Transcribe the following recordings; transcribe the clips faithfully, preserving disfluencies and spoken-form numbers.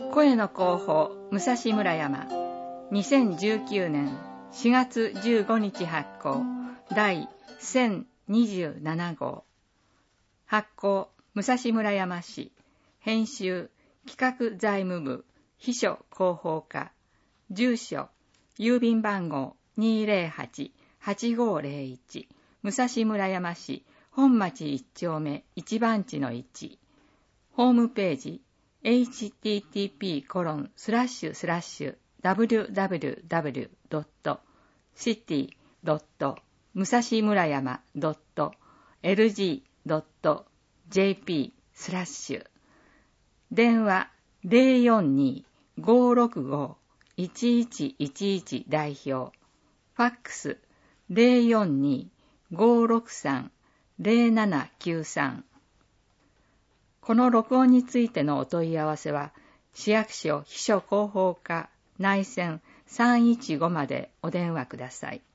声の広報武蔵村山にせんじゅうきゅうねんしがつじゅうごにち発行第せんにじゅうななごう発行武蔵村山市編集企画財務部秘書広報課住所郵便番号 にーぜろはち はちごーぜろいち 武蔵村山市本町いち丁目いち番地のいちホームページ エイチティーティーピーコロンスラッシュスラッシュダブリューダブリューダブリュードットシティドット武蔵村山ドットエルジードットジェーピースラッシュ電話 ゼロよんにーごーろくごーいちいちいちいち 代表ファックス ゼロよんにーごーろくさんゼロななきゅうさん。この録音についてのお問い合わせは、市役所秘書広報課内線さんいちごまでお電話ください。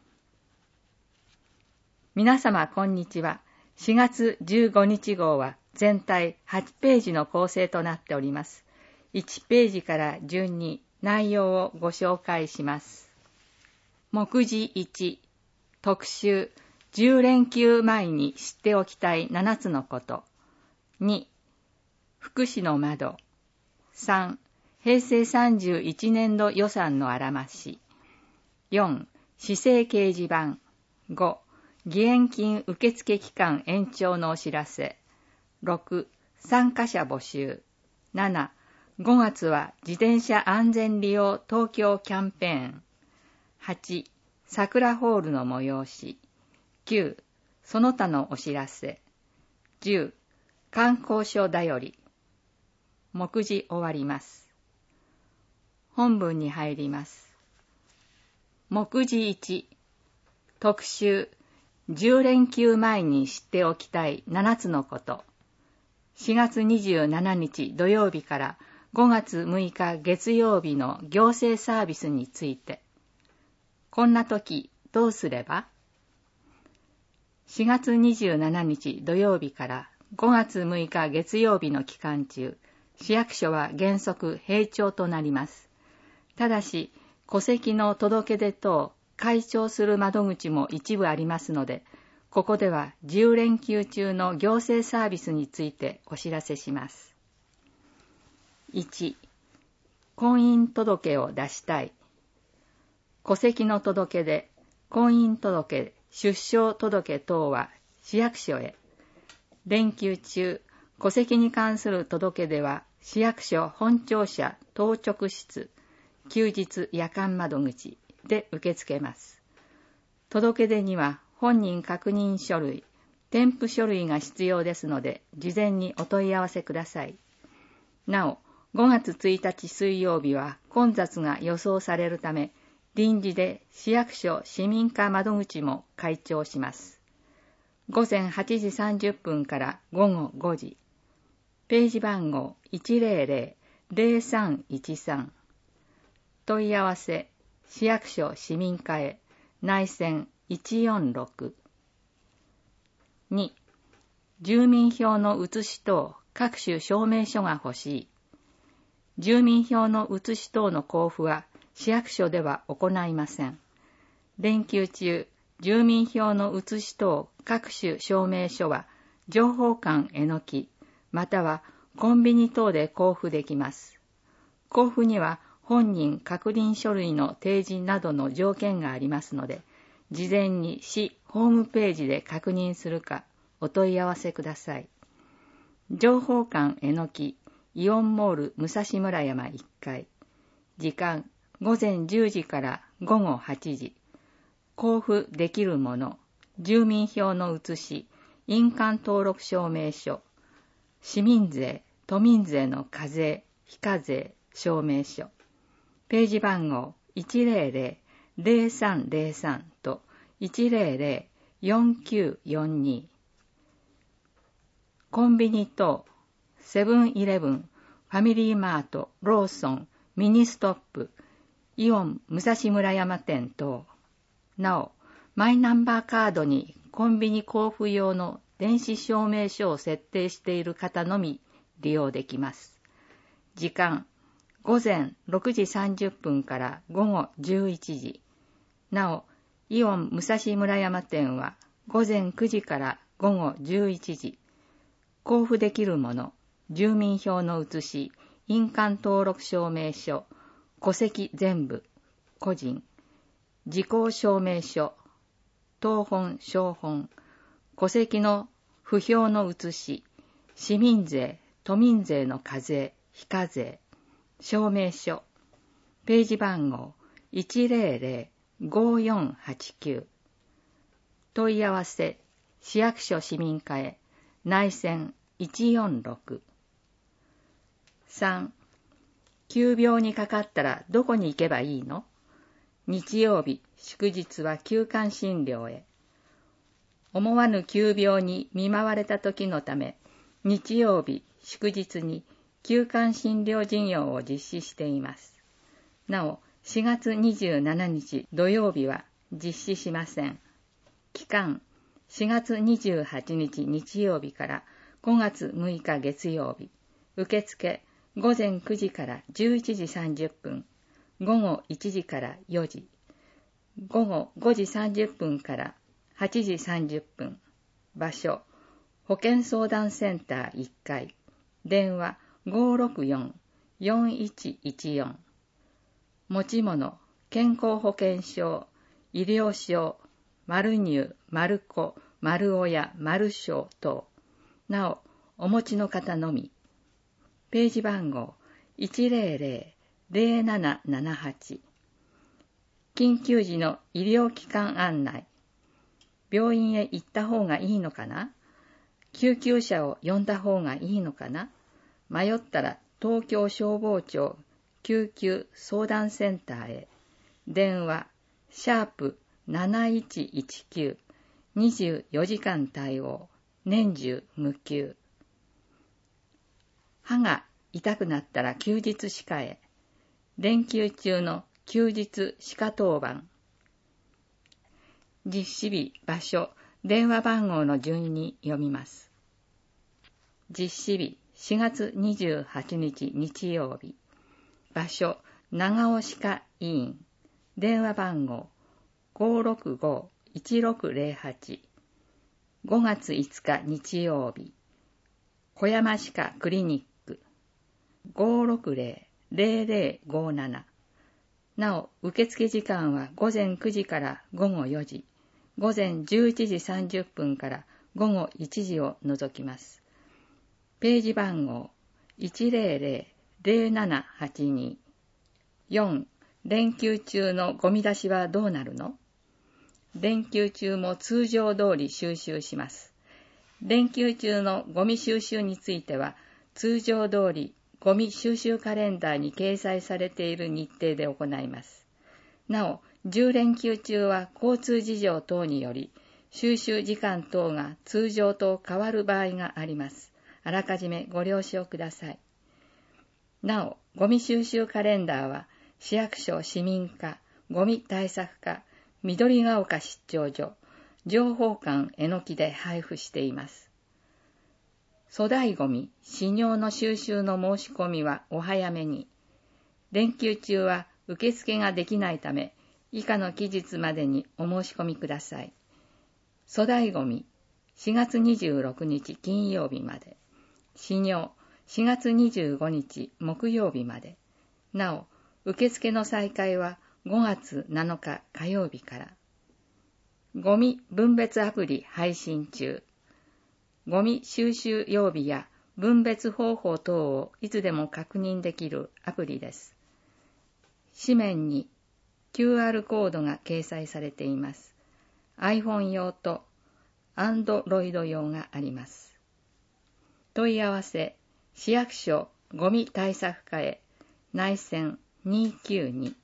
皆様こんにちは。しがつじゅうごにち号は全体はちページの構成となっております。いちページから順に内容をご紹介します。目次いち、特集じゅう連休前に知っておきたいななつのこと。に、福祉の窓。さん、平成さんじゅういちねんど予算のあらまし。よん、市政掲示板。ご、義援金受付期間延長のお知らせ。ろく、参加者募集。なな、ごがつは自転車安全利用東京キャンペーン。はち、桜ホールの催し。きゅう、その他のお知らせ。じゅう、観光所だより。目次終わります。本文に入ります。目次いち、特集じゅう連休前に知っておきたいななつのこと。しがつにじゅうしちにち土曜日からごがつむいか月曜日の行政サービスについて。こんな時どうすれば？しがつにじゅうしちにち土曜日からごがつむいか月曜日の期間中、市役所は原則閉庁となります。ただし、戸籍の届け出等、開庁する窓口も一部ありますので、ここではじゅう連休中の行政サービスについてお知らせします。いち、婚姻届を出したい。戸籍の届け出、婚姻届、出生届等は市役所へ。連休中、戸籍に関する届け出は市役所本庁舎当直室、休日夜間窓口で受け付けます。届け出には本人確認書類、添付書類が必要ですので、事前にお問い合わせください。なお、ごがつついたち水曜日は混雑が予想されるため、臨時で市役所市民課窓口も開庁します。ごぜんはちじさんじゅっぷんからごごごじ。ページ番号 いちぜろぜろ ぜろさんいちさん。問い合わせ、市役所市民課へ、内線いちよんろく。に、住民票の写し等各種証明書が欲しい。住民票の写し等の交付は市役所では行いません。連休中、住民票の写し等各種証明書は情報館へのき、またはコンビニ等で交付できます。交付には本人確認書類の提示などの条件がありますので、事前に市ホームページで確認するかお問い合わせください。情報館へのき、イオンモール武蔵村山いっかい。時間、ごぜんじゅうじからごごはちじ。交付できるもの、住民票の写し、印鑑登録証明書、市民税、都民税の課税、非課税証明書。ページ番号 いちぜろぜろ ぜろさんぜろさん と いちぜろぜろ よんきゅうよんに。コンビニ等、セブンイレブン、ファミリーマート、ローソン、ミニストップ、イオン武蔵村山店等。なお、マイナンバーカードにコンビニ交付用の電子証明書を設定している方のみ利用できます。時間、 午前ろくじさんじゅっぷんから午後じゅういちじ。なお、イオン武蔵村山店は午前くじから午後じゅういちじ。交付できるもの、住民票の写し、印鑑登録証明書、戸籍全部、個人、時効証明書、当本、小本、戸籍の不評の写し、市民税、都民税の課税、非課税、証明書、ページ番号 いちゼロゼロ ごよんはちきゅう。問い合わせ、市役所市民課へ、内線いちよんろく。さん. 急病にかかったらどこに行けばいいの？日曜日、祝日は急患診療へ。思わぬ急病に見舞われた時のため、日曜日、祝日に急患診療事業を実施しています。なお、しがつにじゅうしちにち土曜日は実施しません。期間、しがつにじゅうはちにち日曜日からごがつむいか月曜日。受付、午前くじからじゅういちじさんじゅっぷん、午後いちじからよじ、午後ごじさんじゅっぷんからはちじさんじゅっぷん。場所、保健相談センターいっかい。電話 ごろくよん よんいちいちよん。持ち物、健康保険証、医療証、丸乳、丸子、丸親、丸証等。なお、お持ちの方のみ。ページ番号 いちゼロゼロ ゼロななななはち。緊急時の医療機関案内。病院へ行った方がいいのかな？救急車を呼んだ方がいいのかな？迷ったら東京消防庁救急相談センターへ。電話、シャープなないちいちきゅう。にじゅうよじかん対応。年中無休。歯が痛くなったら休日歯科へ。連休中の休日歯科当番。実施日、場所、電話番号の順に読みます。実施日、しがつにじゅうはちにち日曜日。場所、長尾歯科医院。電話番号 ごろくご いちろくゼロはち。ごがついつか日曜日。小山歯科クリニック。ごろくゼロ ゼロゼロごなな。なお、受付時間は午前くじから午後よじ、午前じゅういちじさんじゅっぷんから午後いちじを除きます。ページ番号 いちゼロゼロ ゼロななはちに。よん. 連休中のゴミ出しはどうなるの？連休中も通常通り収集します。連休中のゴミ収集については、通常通りゴミ収集カレンダーに掲載されている日程で行います。なお、じゅう連休中は交通事情等により、収集時間等が通常と変わる場合があります。あらかじめご了承ください。なお、ゴミ収集カレンダーは、市役所市民課、ゴミ対策課、緑が丘出張所、情報館えのきで配布しています。粗大ゴミ、私尿の収集の申し込みはお早めに。連休中は受付ができないため、以下の期日までにお申し込みください。粗大ゴミ、しがつにじゅうろくにち金曜日まで。私尿、しがつにじゅうごにち木曜日まで。なお、受付の再開はごがつなのか火曜日から。ゴミ分別アプリ配信中。ゴミ収集曜日や分別方法等をいつでも確認できるアプリです。紙面に キューアール コードが掲載されています。iPhone 用と Android 用があります。問い合わせ、市役所ゴミ対策課へ、内線にきゅうに。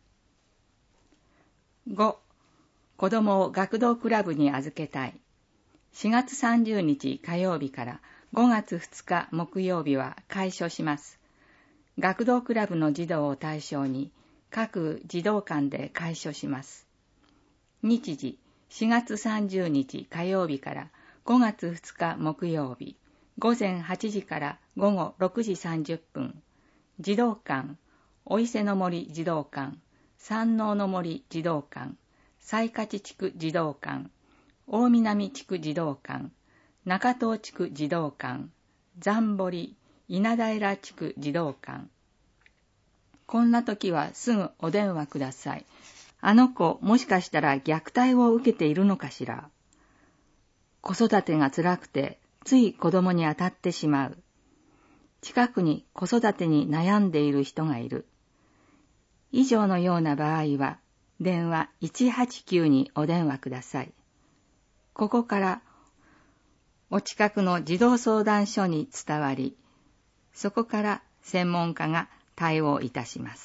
ご. 子供を学童クラブに預けたい。しがつさんじゅうにち火曜日からごがつふつか木曜日は開所します。学童クラブの児童を対象に各児童館で開所します。日時、しがつさんじゅうにち火曜日からごがつふつか木曜日、ごぜんはちじからごごろくじさんじゅっぷん。児童館、 お伊勢の森児童館、山王の森児童館、西勝地区児童館、大南地区児童館、中東地区児童館、残堀、稲平地区児童館。こんな時はすぐお電話ください。あの子、もしかしたら虐待を受けているのかしら。子育てが辛くて、つい子供に当たってしまう。近くに子育てに悩んでいる人がいる。以上のような場合は、電話いちはちきゅうにお電話ください。ここからお近くの児童相談所に伝わり、そこから専門家が対応いたします。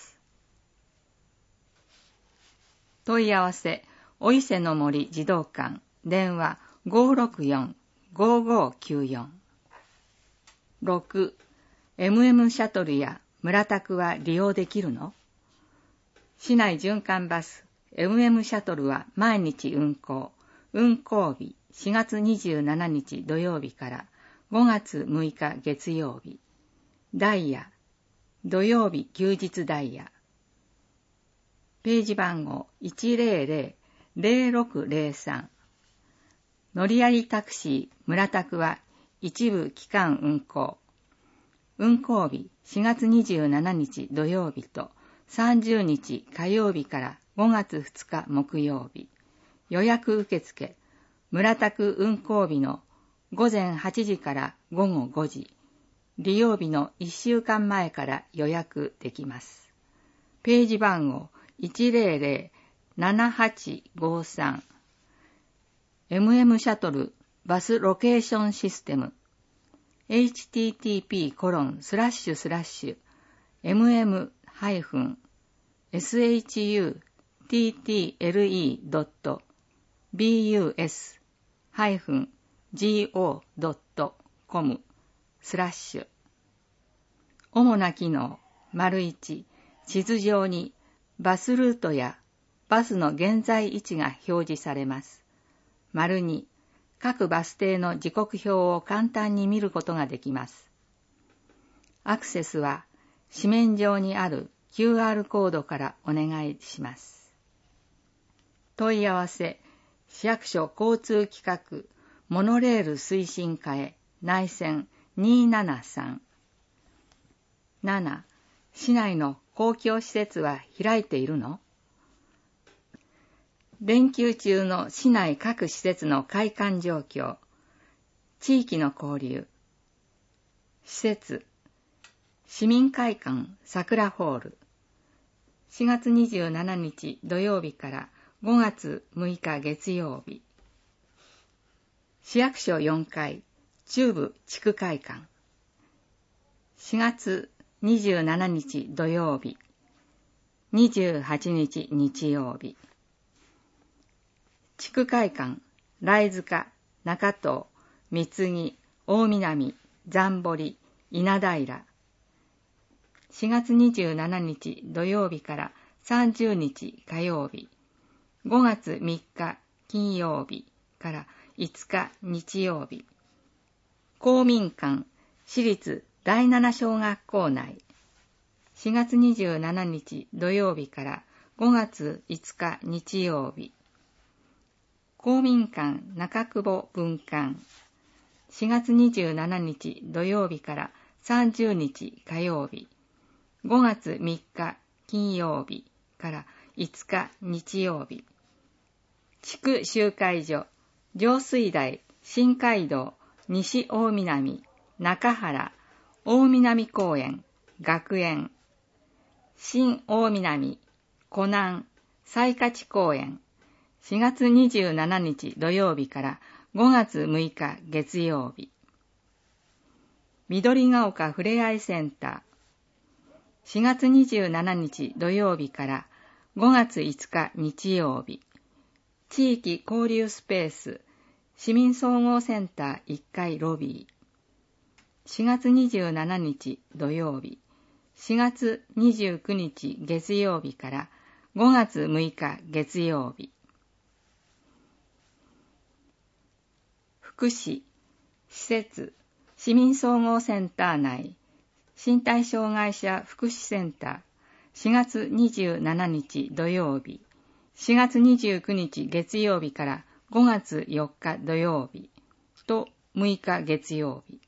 問い合わせ、お伊勢の森児童館、電話 ごーろくよん ごーごーきゅうよん。ろく、エムエム シャトルや村宅は利用できるの？市内循環バス、エムエム シャトルは毎日運行。運行日、しがつにじゅうしちにち土曜日からごがつむいか月曜日。ダイヤ、土曜日休日ダイヤ。ページ番号 いちぜろぜろ ぜろろくぜろさん。乗りありタクシー村宅は一部期間運行。運行日しがつにじゅうしちにち土曜日とさんじゅうにち火曜日からごがつふつか木曜日。予約受付、村宅運行日のごぜんはちじからごごごじ。利用日のいっしゅうかんまえから予約できます。ページ番号 いちぜろぜろ ななはちごさん。エムエム シャトルバスロケーションシステム エイチティーティーピーコロンスラッシュスラッシュエムエムハイフンエスエイチユーティーティーエルイードットビーユーエスハイフンジーオードットコムスラッシュ。主な機能、丸いち、地図上にバスルートやバスの現在位置が表示されます。丸に、各バス停の時刻表を簡単に見ることができます。アクセスは紙面上にある キューアール コードからお願いします。問い合わせ、市役所交通企画モノレール推進課へ内線にーななさん。なな、市内の公共施設は開いているの？連休中の市内各施設の開館状況、地域の交流、施設、市民会館桜ホール、しがつにじゅうしちにち土曜日からごがつむいか月曜日、市役所よんかい中部地区会館、しがつにじゅうしちにち土曜日、にじゅうはちにち日曜日、地区会館、来塚、中東、三木、大南、残堀、稲平。しがつにじゅうしちにち土曜日からさんじゅうにち火曜日、ごがつみっか金曜日からいつか日曜日。公民館、私立だいなな小学校内。しがつにじゅうしちにち土曜日からごがついつか日曜日。公民館中久保分館。しがつにじゅうしちにち土曜日からさんじゅうにち火曜日。ごがつみっか金曜日からいつか日曜日。地区集会所、上水台、新街道、西大南、中原、大南公園、学園。新大南、湖南、西勝公園。しがつにじゅうしちにち土曜日からごがつむいか月曜日。緑が丘ふれあいセンター。しがつにじゅうしちにち土曜日からごがついつか日曜日。地域交流スペース、市民総合センターいっかいロビー。しがつにじゅうしちにち土曜日。しがつにじゅうくにち月曜日からごがつむいか月曜日。福祉、施設、市民総合センター内、身体障害者福祉センター、 しがつにじゅうしちにち土曜日、しがつにじゅうくにち月曜日からごがつよっか土曜日とむいか月曜日。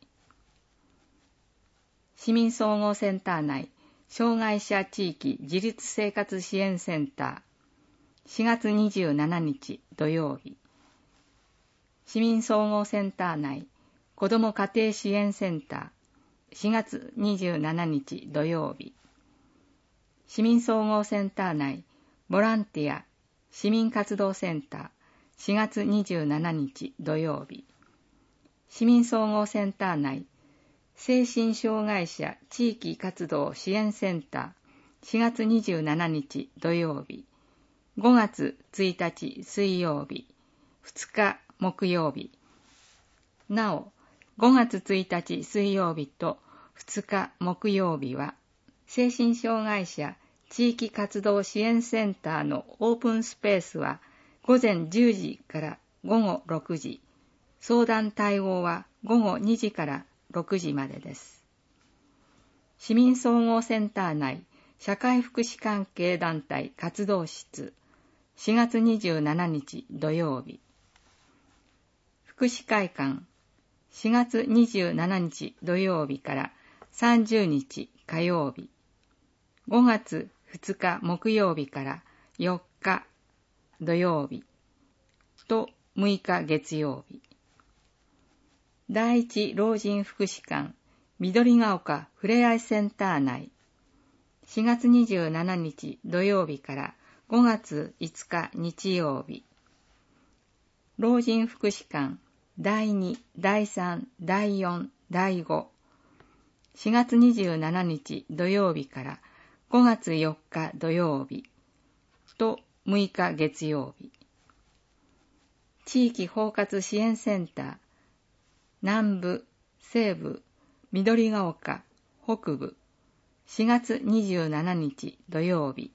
市民総合センター内障害者地域自立生活支援センター、しがつにじゅうしちにち土曜日。市民総合センター内子ども家庭支援センター、しがつにじゅうしちにち土曜日。市民総合センター内ボランティア市民活動センター、しがつにじゅうしちにち土曜日。市民総合センター内精神障害者地域活動支援センター、しがつにじゅうしちにち土曜日。ごがつついたち水曜日、ふつか木曜日。なお、ごがつついたち水曜日とふつか木曜日は、精神障害者地域活動支援センターのオープンスペースはごぜんじゅうじからごごろくじ、相談対応はごごにじからろくじまでです。市民総合センター内社会福祉関係団体活動室、しがつにじゅうしちにち土曜日。福祉会館、しがつにじゅうしちにち土曜日からさんじゅうにち火曜日。ごがつふつか木曜日からよっか土曜日とむいか月曜日。第一老人福祉館緑が丘ふれあいセンター内、しがつにじゅうしちにち土曜日からごがついつか日曜日。老人福祉館だいに、だいさん、だいよん、だいご、しがつにじゅうしちにち土曜日からごがつよっか土曜日とむいか月曜日。地域包括支援センター南部、西部、緑が丘、北部、しがつにじゅうしちにち土曜日。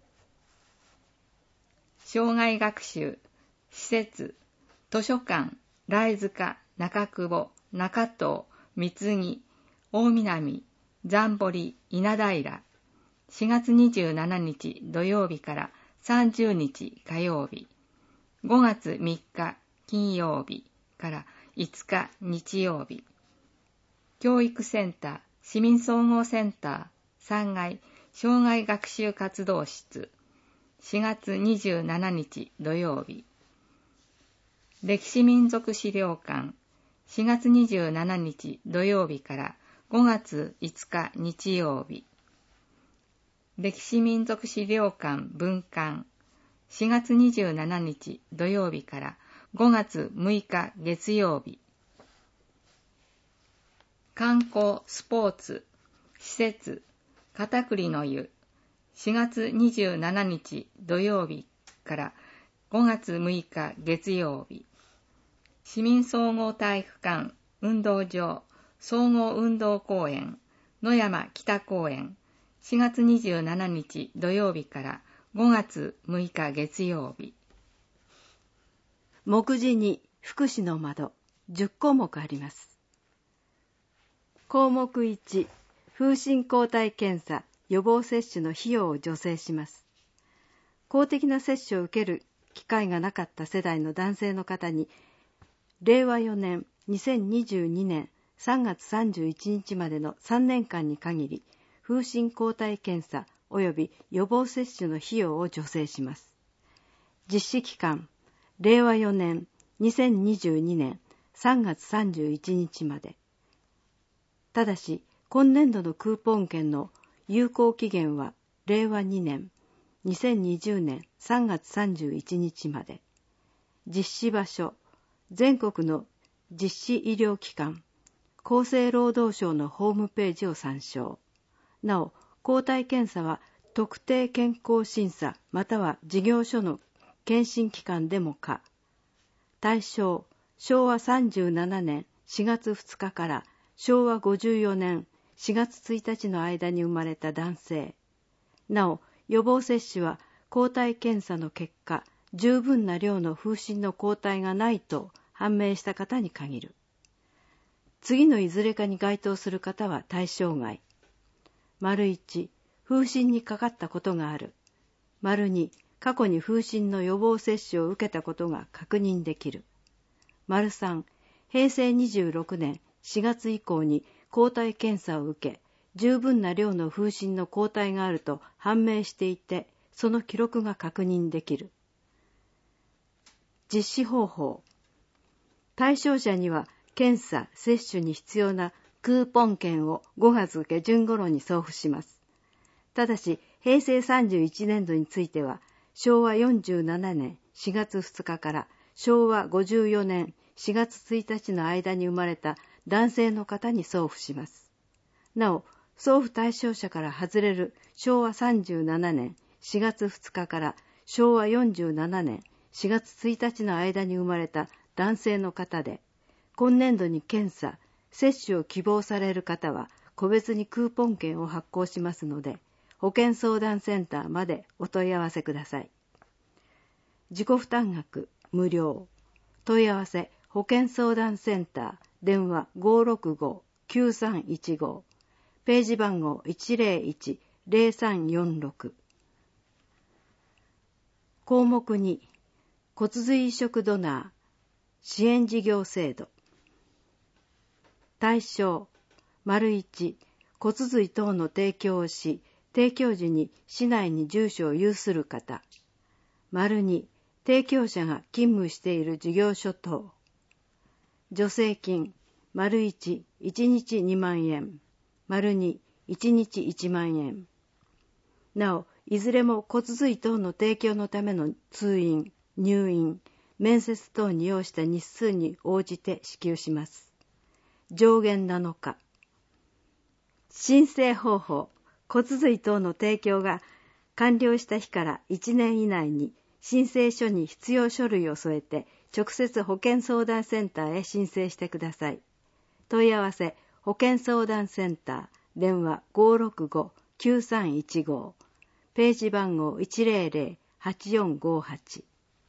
障害学習、施設、図書館、来塚、中久保、中東、三木、大南、残堀、稲平、しがつにじゅうしちにち土曜日からさんじゅうにち火曜日、ごがつみっか金曜日からいつか日曜日。教育センター、市民総合センター、さんがい障害学習活動室、しがつにじゅうしちにち土曜日。歴史民族資料館、しがつにじゅうしちにち土曜日からごがついつか日曜日。歴史民族資料館分館、しがつにじゅうしちにち土曜日からごがつむいか月曜日。観光、スポーツ、施設、片栗の湯、しがつにじゅうしちにち土曜日からごがつむいか月曜日。市民総合体育館、運動場、総合運動公園、野山北公園、しがつにじゅうしちにち土曜日からごがつむいか月曜日。 目次に福祉の窓、じゅっこうもくあります。項目いち、風疹抗体検査、予防接種の費用を助成します。公的な接種を受ける機会がなかった世代の男性の方に、れいわよねんにせんにじゅうにねんさんがつさんじゅういちにちまでのさんねんかんに限り、風疹抗体検査及び予防接種の費用を助成します。実施期間、れいわよねんにせんにじゅうにねんさんがつさんじゅういちにちまで。ただし、今年度のクーポン券の有効期限はれいわにねんにせんにじゅうねんさんがつさんじゅういちにちまで。実施場所、全国の実施医療機関、厚生労働省のホームページを参照。なお、抗体検査は特定健康審査または事業所の検診機関でも可。対象、しょうわさんじゅうななねんしがつふつかからしょうわごじゅうよねんしがつついたちの間に生まれた男性。なお、予防接種は抗体検査の結果、十分な量の風疹の抗体がないと判明した方に限る。次のいずれかに該当する方は対象外。丸いち、 風疹にかかったことがある。丸に、過去に風疹の予防接種を受けたことが確認できる。丸さん、へいせいにじゅうろくねんしがつ以降に抗体検査を受け、十分な量の風疹の抗体があると判明していて、その記録が確認できる。実施方法。対象者には検査・接種に必要なクーポン券をごがつげじゅん頃に送付します。ただし、へいせいさんじゅういちねんどについては、しょうわよんじゅうななねんしがつふつかからしょうわごじゅうよねんしがつついたちの間に生まれた男性の方に送付します。なお、送付対象者から外れるしょうわさんじゅうななねんしがつふつかからしょうわよんじゅうななねんしがつついたちの間に生まれた男性の方で、今年度に検査・接種を希望される方は個別にクーポン券を発行しますので、保健相談センターまでお問い合わせください。自己負担額無料。問い合わせ保健相談センター電話 ごーろくごーきゅうさんいちご、ページ番号 いちぜろいちぜろさんよんろく。項目に、骨髄移植ドナー支援事業制度。対象、丸いち、骨髄等の提供をし、提供時に市内に住所を有する方。丸に、提供者が勤務している事業所等。助成金、丸いち、いちにちにまんえん。丸に、いちにちいちまんえん。なお、いずれも骨髄等の提供のための通院、入院、面接等に要した日数に応じて支給します。上限なのか。申請方法、骨髄等の提供が完了した日からいちねん以内に申請書に必要書類を添えて直接保健相談センターへ申請してください。問い合わせ保健相談センター電話 ごーろくごーきゅうさんいちご、ページ番号 いちぜろぜろはちよんごはち。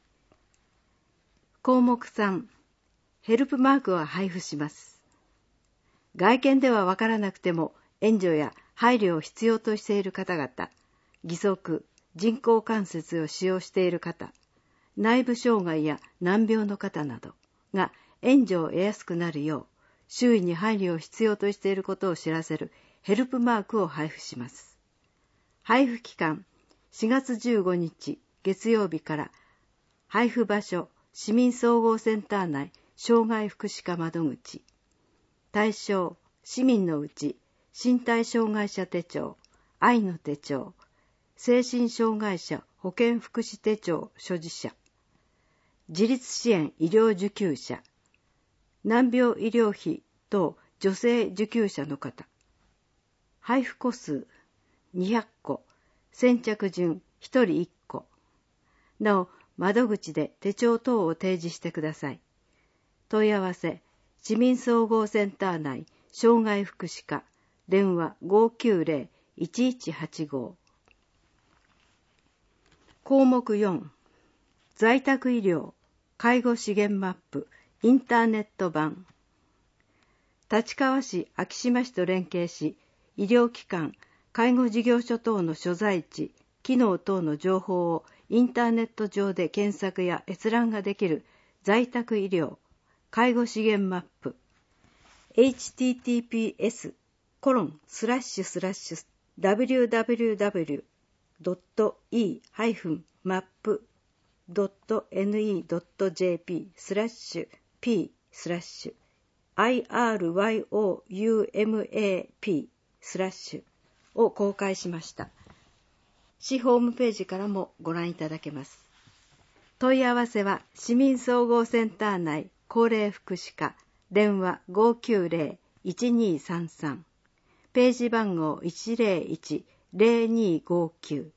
項目さん、ヘルプマークを配布します。外見ではわからなくても援助や配慮を必要としている方々、義足、人工関節を使用している方、内部障害や難病の方などが援助を得やすくなるよう、周囲に配慮を必要としていることを知らせるヘルプマークを配布します。配布期間、しがつじゅうごにち月曜日から、配布場所、市民総合センター内障害福祉課窓口。対象、市民のうち、身体障害者手帳、愛の手帳、精神障害者保健福祉手帳所持者、自立支援医療受給者、難病医療費等助成受給者の方。配布個数にひゃっこ、先着順ひとりいっこ。なお、窓口で手帳等を提示してください。問い合わせ、市民総合センター内障害福祉課、電話 ごーきゅうぜろいちいちはちご。項目よん、在宅医療、介護資源マップ、インターネット版。立川市、昭島市と連携し、医療機関、介護事業所等の所在地、機能等の情報をインターネット上で検索や閲覧ができる在宅医療、介護資源マップ。エイチティーティーピーエスコロンスラッシュスラッシュダブリューダブリューダブリュードットイーマップドットエヌイードットジェーピースラッシュ P スラッシュ アイアールワイオーユーエムエーピー スラッシュを公開しました。市ホームページからもご覧いただけます。問い合わせは市民総合センター内高齢福祉課電話 ごーきゅうぜろいちにさんさん、ページ番号 いちぜろいちぜろにごきゅう。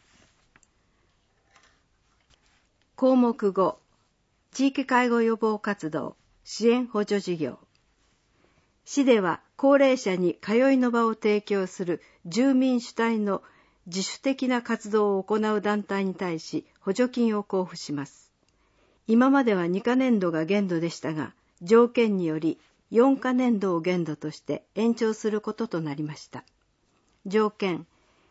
項目ご、地域介護予防活動支援補助事業。市では高齢者に通いの場を提供する住民主体の自主的な活動を行う団体に対し補助金を交付します。今まではにかねんどが限度でしたが、条件によりよんかねんどを限度として延長することとなりました。条件、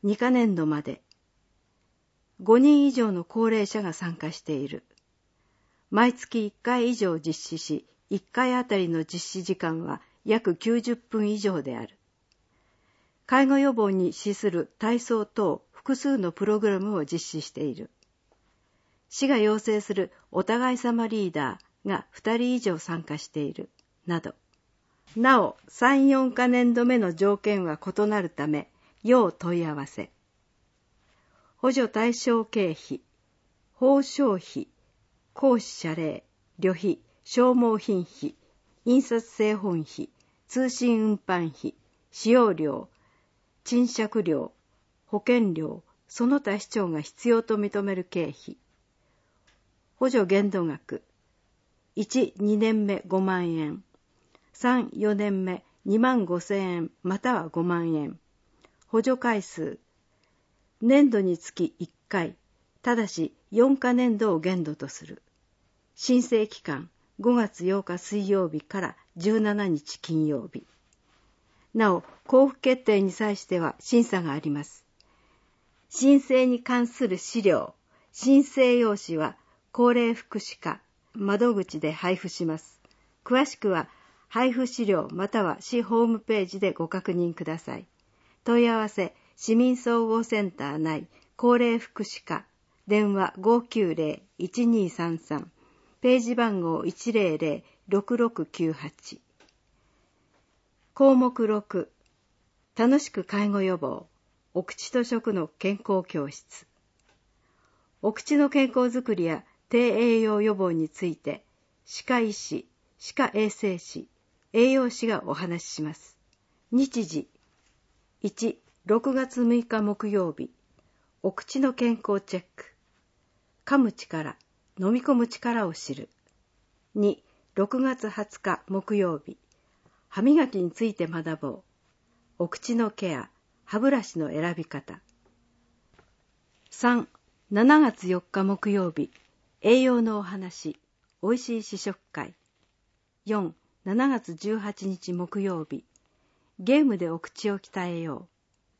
にかねんどまで。ごにん以上の高齢者が参加している。毎月いっかい以上実施し、いっかいあたりの実施時間は約きゅうじゅっぷん以上である。介護予防に資する体操等複数のプログラムを実施している。市が要請するお互い様リーダーがふたり以上参加している。など。なお、さん、よんかねんどめの条件は異なるため、要問い合わせ。補助対象経費、報奨費、講師謝礼、旅費、消耗品費、印刷製本費、通信運搬費、使用料、賃借料、保険料、その他市長が必要と認める経費。補助限度額。いち、にねんめごまんえん。さん、よねんめにまんごせんえんまたはごまんえん。補助回数。年度につきいっかい、ただしよんかねんどを限度とする。申請期間ごがつようか水曜日からじゅうしちにち金曜日。なお、交付決定に際しては審査があります。申請に関する資料、申請用紙は高齢福祉課窓口で配布します。詳しくは配布資料または市ホームページでご確認ください。問い合わせ市民総合センター内高齢福祉課電話 ごきゅうぜろ いちにさんさん ページ番号 いちぜろぜろ ろくろくきゅうはち。項目ろく、楽しく介護予防お口と食の健康教室。お口の健康づくりや低栄養予防について歯科医師、歯科衛生士、栄養士がお話しします。日時いち、ろくがつむいか木曜日、お口の健康チェック。噛む力、飲み込む力を知る。に、ろくがつはつか木曜日、歯磨きについて学ぼう。お口のケア、歯ブラシの選び方。さん、しちがつよっか木曜日、栄養のお話、おいしい試食会。よん、しちがつじゅうはちにち木曜日、ゲームでお口を鍛えよう。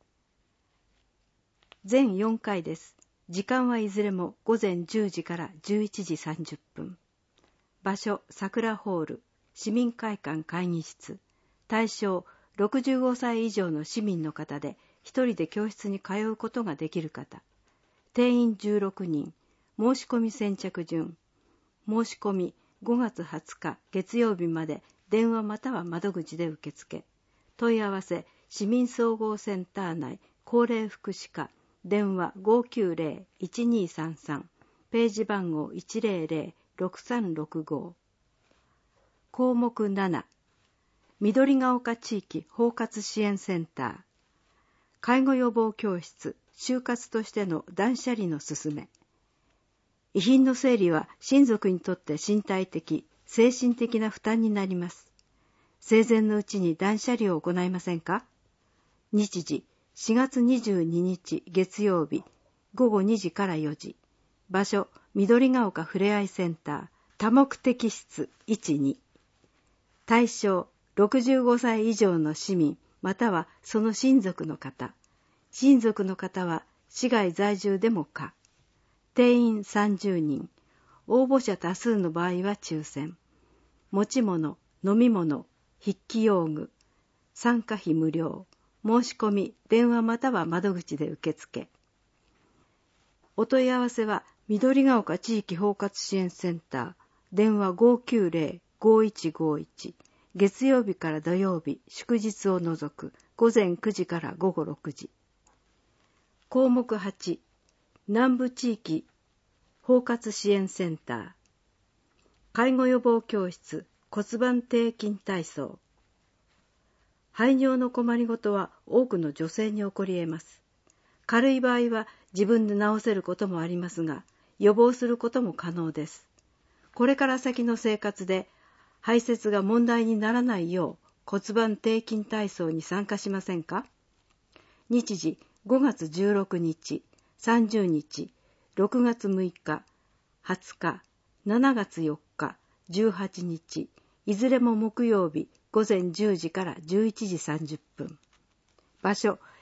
全よんかいです。時間はいずれもごぜんじゅうじからじゅういちじさんじゅっぷん。場所、桜ホール、市民会館会議室。対象、ろくじゅうごさい以上の市民の方で、一人で教室に通うことができる方。定員じゅうろくにん。申し込み先着順。申し込みごがつはつか月曜日まで電話または窓口で受付。問い合わせ、市民総合センター内高齢福祉課。電話 ごきゅうぜろ いちにさんさん、ページ番号 いちぜろぜろ ろくさんろくご。項目なな、緑が丘地域包括支援センター。介護予防教室、就活としての断捨離の勧め。遺品の整理は親族にとって身体的、精神的な負担になります。生前のうちに断捨離を行いませんか？日時、しがつにじゅうににち月曜日、ごごにじからよじ。場所、緑が丘ふれあいセンター、多目的室いちに。対象、ろくじゅうごさい以上の市民、またはその親族の方。親族の方は市外在住でも可。定員さんじゅうにん。応募者多数の場合は抽選。持ち物、飲み物、筆記用具。参加費無料。申し込み、電話または窓口で受付。お問い合わせは、緑が丘地域包括支援センター、電話 ごきゅうぜろ ごいちごいち、月曜日から土曜日、祝日を除く、ごぜんくじからごごろくじ。項目はち、南部地域包括支援センター、介護予防教室、骨盤底筋体操。排尿の困りごとは多くの女性に起こり得ます。軽い場合は自分で治せることもありますが、予防することも可能です。これから先の生活で排泄が問題にならないよう骨盤底筋体操に参加しませんか？日時ごがつじゅうろくにち、さんじゅうにち、ろくがつむいか、はつか、しちがつよっか、じゅうはちにち、いずれも木曜日、ごぜんじゅうじからじゅういちじさんじゅっぷん。場所、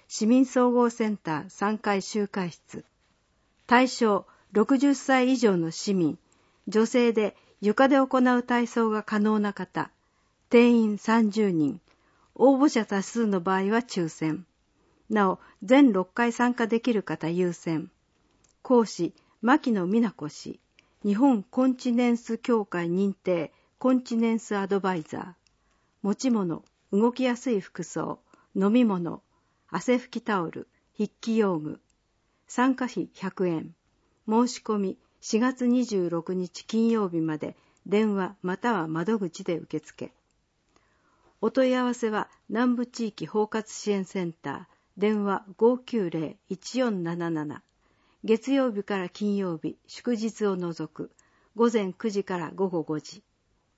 市民総合センターさんかい集会室。対象ろくじゅっさい以上の市民、女性で床で行う体操が可能な方、定員さんじゅうにん、応募者多数の場合は抽選。なお、全ろっかい参加できる方優先。講師、牧野美奈子氏、日本コンチネンス協会認定コンチネンスアドバイザー。持ち物、動きやすい服装、飲み物、汗拭きタオル、筆記用具。参加費ひゃくえん。申し込みしがつにじゅうろくにち金曜日まで電話または窓口で受付。お問い合わせは南部地域包括支援センター電話 ごきゅうぜろ いちよんなななな。月曜日から金曜日、祝日を除くごぜんくじからごごごじ。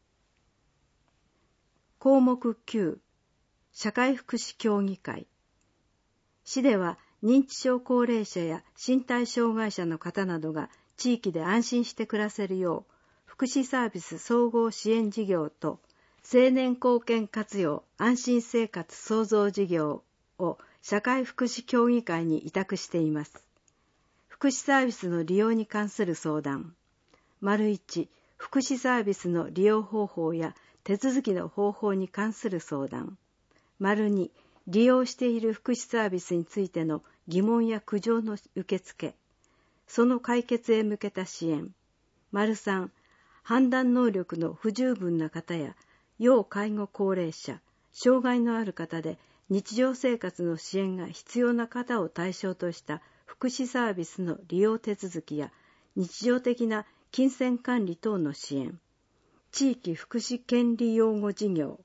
項目きゅう、社会福祉協議会。市では認知症高齢者や身体障害者の方などが地域で安心して暮らせるよう、福祉サービス総合支援事業と青年貢献活用安心生活創造事業を社会福祉協議会に委託しています。福祉サービスの利用に関する相談。丸いち、福祉サービスの利用方法や手続きの方法に関する相談。丸に、利用している福祉サービスについての疑問や苦情の受付。その解決へ向けた支援。丸さん、判断能力の不十分な方や要介護高齢者、障害のある方で日常生活の支援が必要な方を対象とした福祉サービスの利用手続きや日常的な金銭管理等の支援。地域福祉権利擁護事業。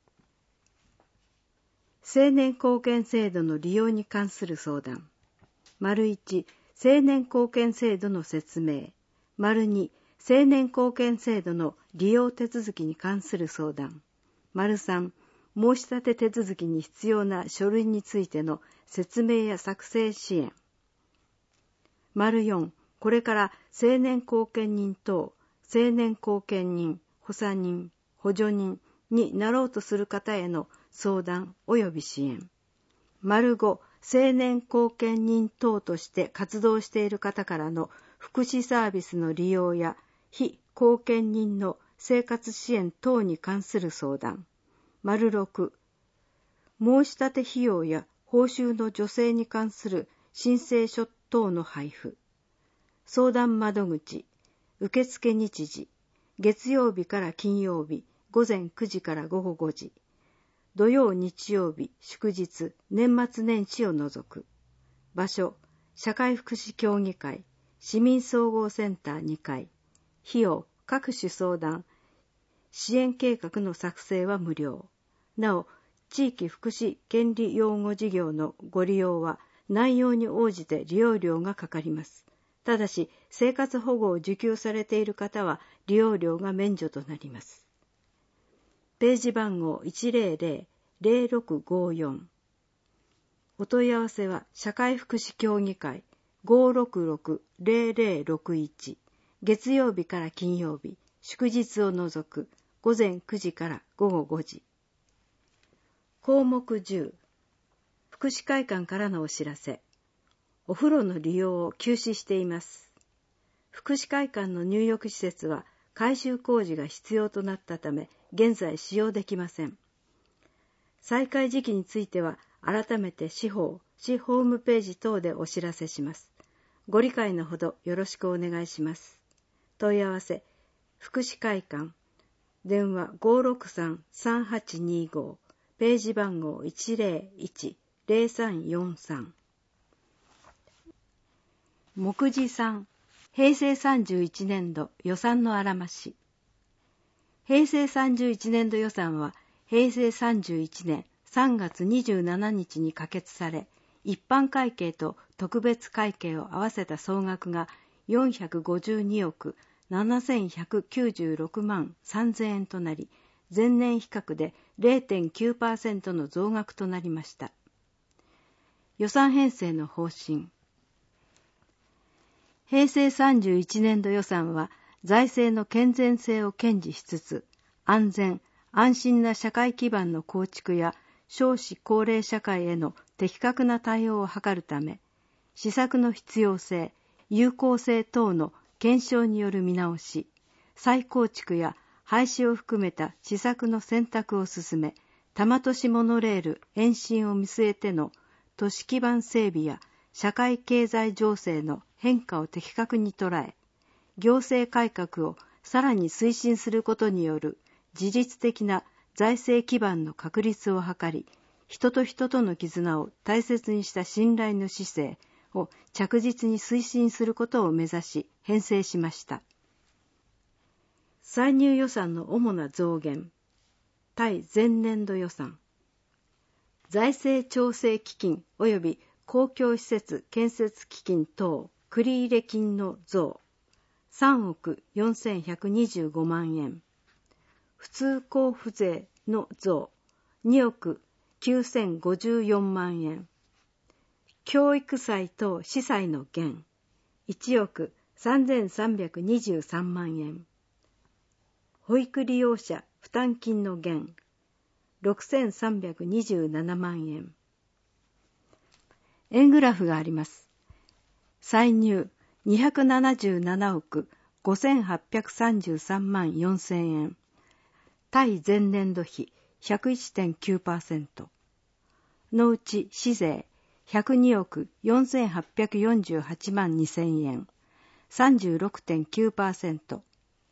青年貢献制度の利用に関する相談。丸いち、青年貢献制度の説明。丸に、青年貢献制度の利用手続きに関する相談。丸さん、申し立て手続きに必要な書類についての説明や作成支援。丸よん、これから青年後見人等、青年後見人、補佐人、補助人になろうとする方への相談及び支援。丸ご、青年後見人等として活動している方からの福祉サービスの利用や非後見人の生活支援等に関する相談。丸ろく、申し立て費用や報酬の助成に関する申請書等の配布。相談窓口、受付日時、月曜日から金曜日、ごぜんくじからごごごじ。土曜日曜日、祝日、年末年始を除く。場所、社会福祉協議会、市民総合センターにかい。費用、各種相談、支援計画の作成は無料。なお、地域福祉権利擁護事業のご利用は内容に応じて利用料がかかります。ただし、生活保護を受給されている方は利用料が免除となります。ページ番号 いちぜろぜろ ぜろろくごよん。お問い合わせは社会福祉協議会 ごろくろく ぜろぜろろくいち。月曜日から金曜日、祝日を除くごぜんくじからごごごじ。項目じゅう、福祉会館からのお知らせ。お風呂の利用を休止しています。福祉会館の入浴施設は改修工事が必要となったため、現在使用できません。再開時期については、改めて市法、市ホームページ等でお知らせします。ご理解のほどよろしくお願いします。問い合わせ、福祉会館、電話 ごろくさん さんはちにご、ページ番号 いちぜろいち ぜろさんよんさん。目次さん、平成さんじゅういちねんど予算のあらまし。平成さんじゅういちねんど予算は、平成さんじゅういちねんさんがつにじゅうしちにちに可決され、一般会計と特別会計を合わせた総額がよんひゃくごじゅうにおくななせんひゃくきゅうじゅうろくまんさんぜんえんとなり、前年比較で れいてんきゅうパーセント の増額となりました。予算編成の方針。平成さんじゅういちねんど予算は、財政の健全性を堅持しつつ、安全、安心な社会基盤の構築や少子高齢社会への的確な対応を図るため、施策の必要性、有効性等の検証による見直し、再構築や廃止を含めた施策の選択を進め、多摩都市モノレール延伸を見据えての都市基盤整備や社会経済情勢の変化を的確に捉え、行政改革をさらに推進することによる自律的な財政基盤の確立を図り、人と人との絆を大切にした信頼の姿勢を着実に推進することを目指し編成しました。歳入予算の主な増減、対前年度予算、財政調整基金及び公共施設建設基金等繰入金の増、さんおくよんせんひゃくにじゅうごまんえん、普通交付税の増、におくきゅうせんごじゅうよんまんえん、教育債等司債の減、いちおくさんぜんさんびゃくにじゅうさんまんえん、保育利用者負担金の減、ろくせんさんびゃくにじゅうななまんえん。円グラフがあります。歳入にひゃくななじゅうななおくごせんはっぴゃくさんじゅうさんまんよんせんえん。対前年度比 ひゃくいちてんきゅうパーセント。のうち市税ひゃくにおくよんせんはっぴゃくよんじゅうはちまんにせんえん。さんじゅうろくてんきゅうパーセント。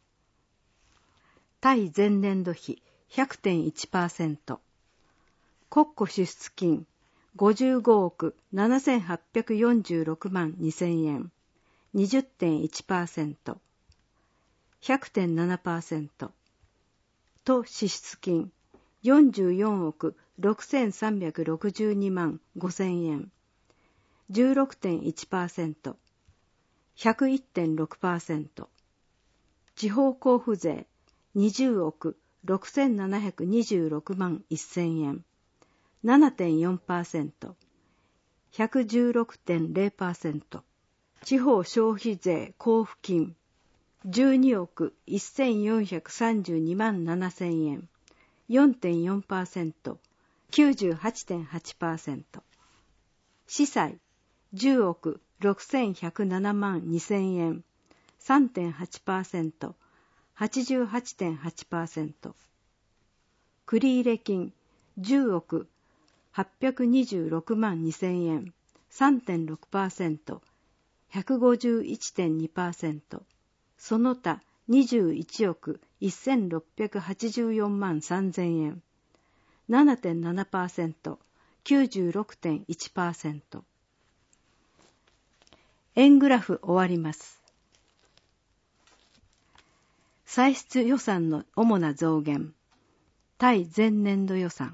対前年度比 ひゃくてんいちパーセント。国庫支出金ごじゅうごおくななせんはっぴゃくよんじゅうろくまんにせんえん。にじゅってんいちパーセント。ひゃくてんななパーセント。と支出金よんじゅうよんおくろくせんさんびゃくろくじゅうにまんごせんえん。じゅうろくてんいちパーセント。ひゃくいってんろくパーセント。地方交付税にじゅうおくろくせんななひゃくにじゅうろくまんせんえん。ななてんよんパーセント。ひゃくじゅうろくてんぜろパーセント。地方消費税交付金じゅうにおくせんよんひゃくさんじゅうにまんななせんえん。よんてんよんパーセント。きゅうじゅうはちてんはちパーセント。司債じゅうおくろくせんひゃくななまんにせんえん。さんてんはちパーセント。はちじゅうはちてんはちパーセント。繰入金じゅうおくはっぴゃくにじゅうろくまんにせんえん。さんてんろくパーセント。ひゃくごじゅういちてんにパーセント。その他にじゅういちおくせんろっぴゃくはちじゅうよんまんさんぜんえん。ななてんななパーセント。きゅうじゅうろくてんいちパーセント。円グラフ終わります。歳出予算の主な増減。対前年度予算。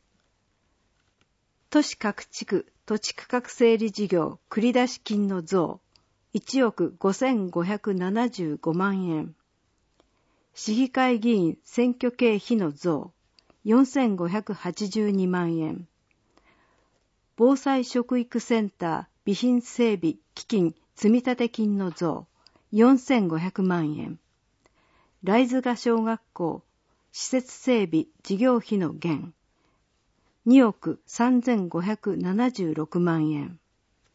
都市各地区土地区画整理事業繰出金の増いちおくごせんごひゃくななじゅうごまんえん。市議会議員選挙経費の増よんせんごひゃくはちじゅうにまんえん。防災食育センター備品整備基金積立金の増よんせんごひゃくまんえん。ライズガ小学校施設整備事業費の減におくさんぜんごひゃくななじゅうろくまんえん。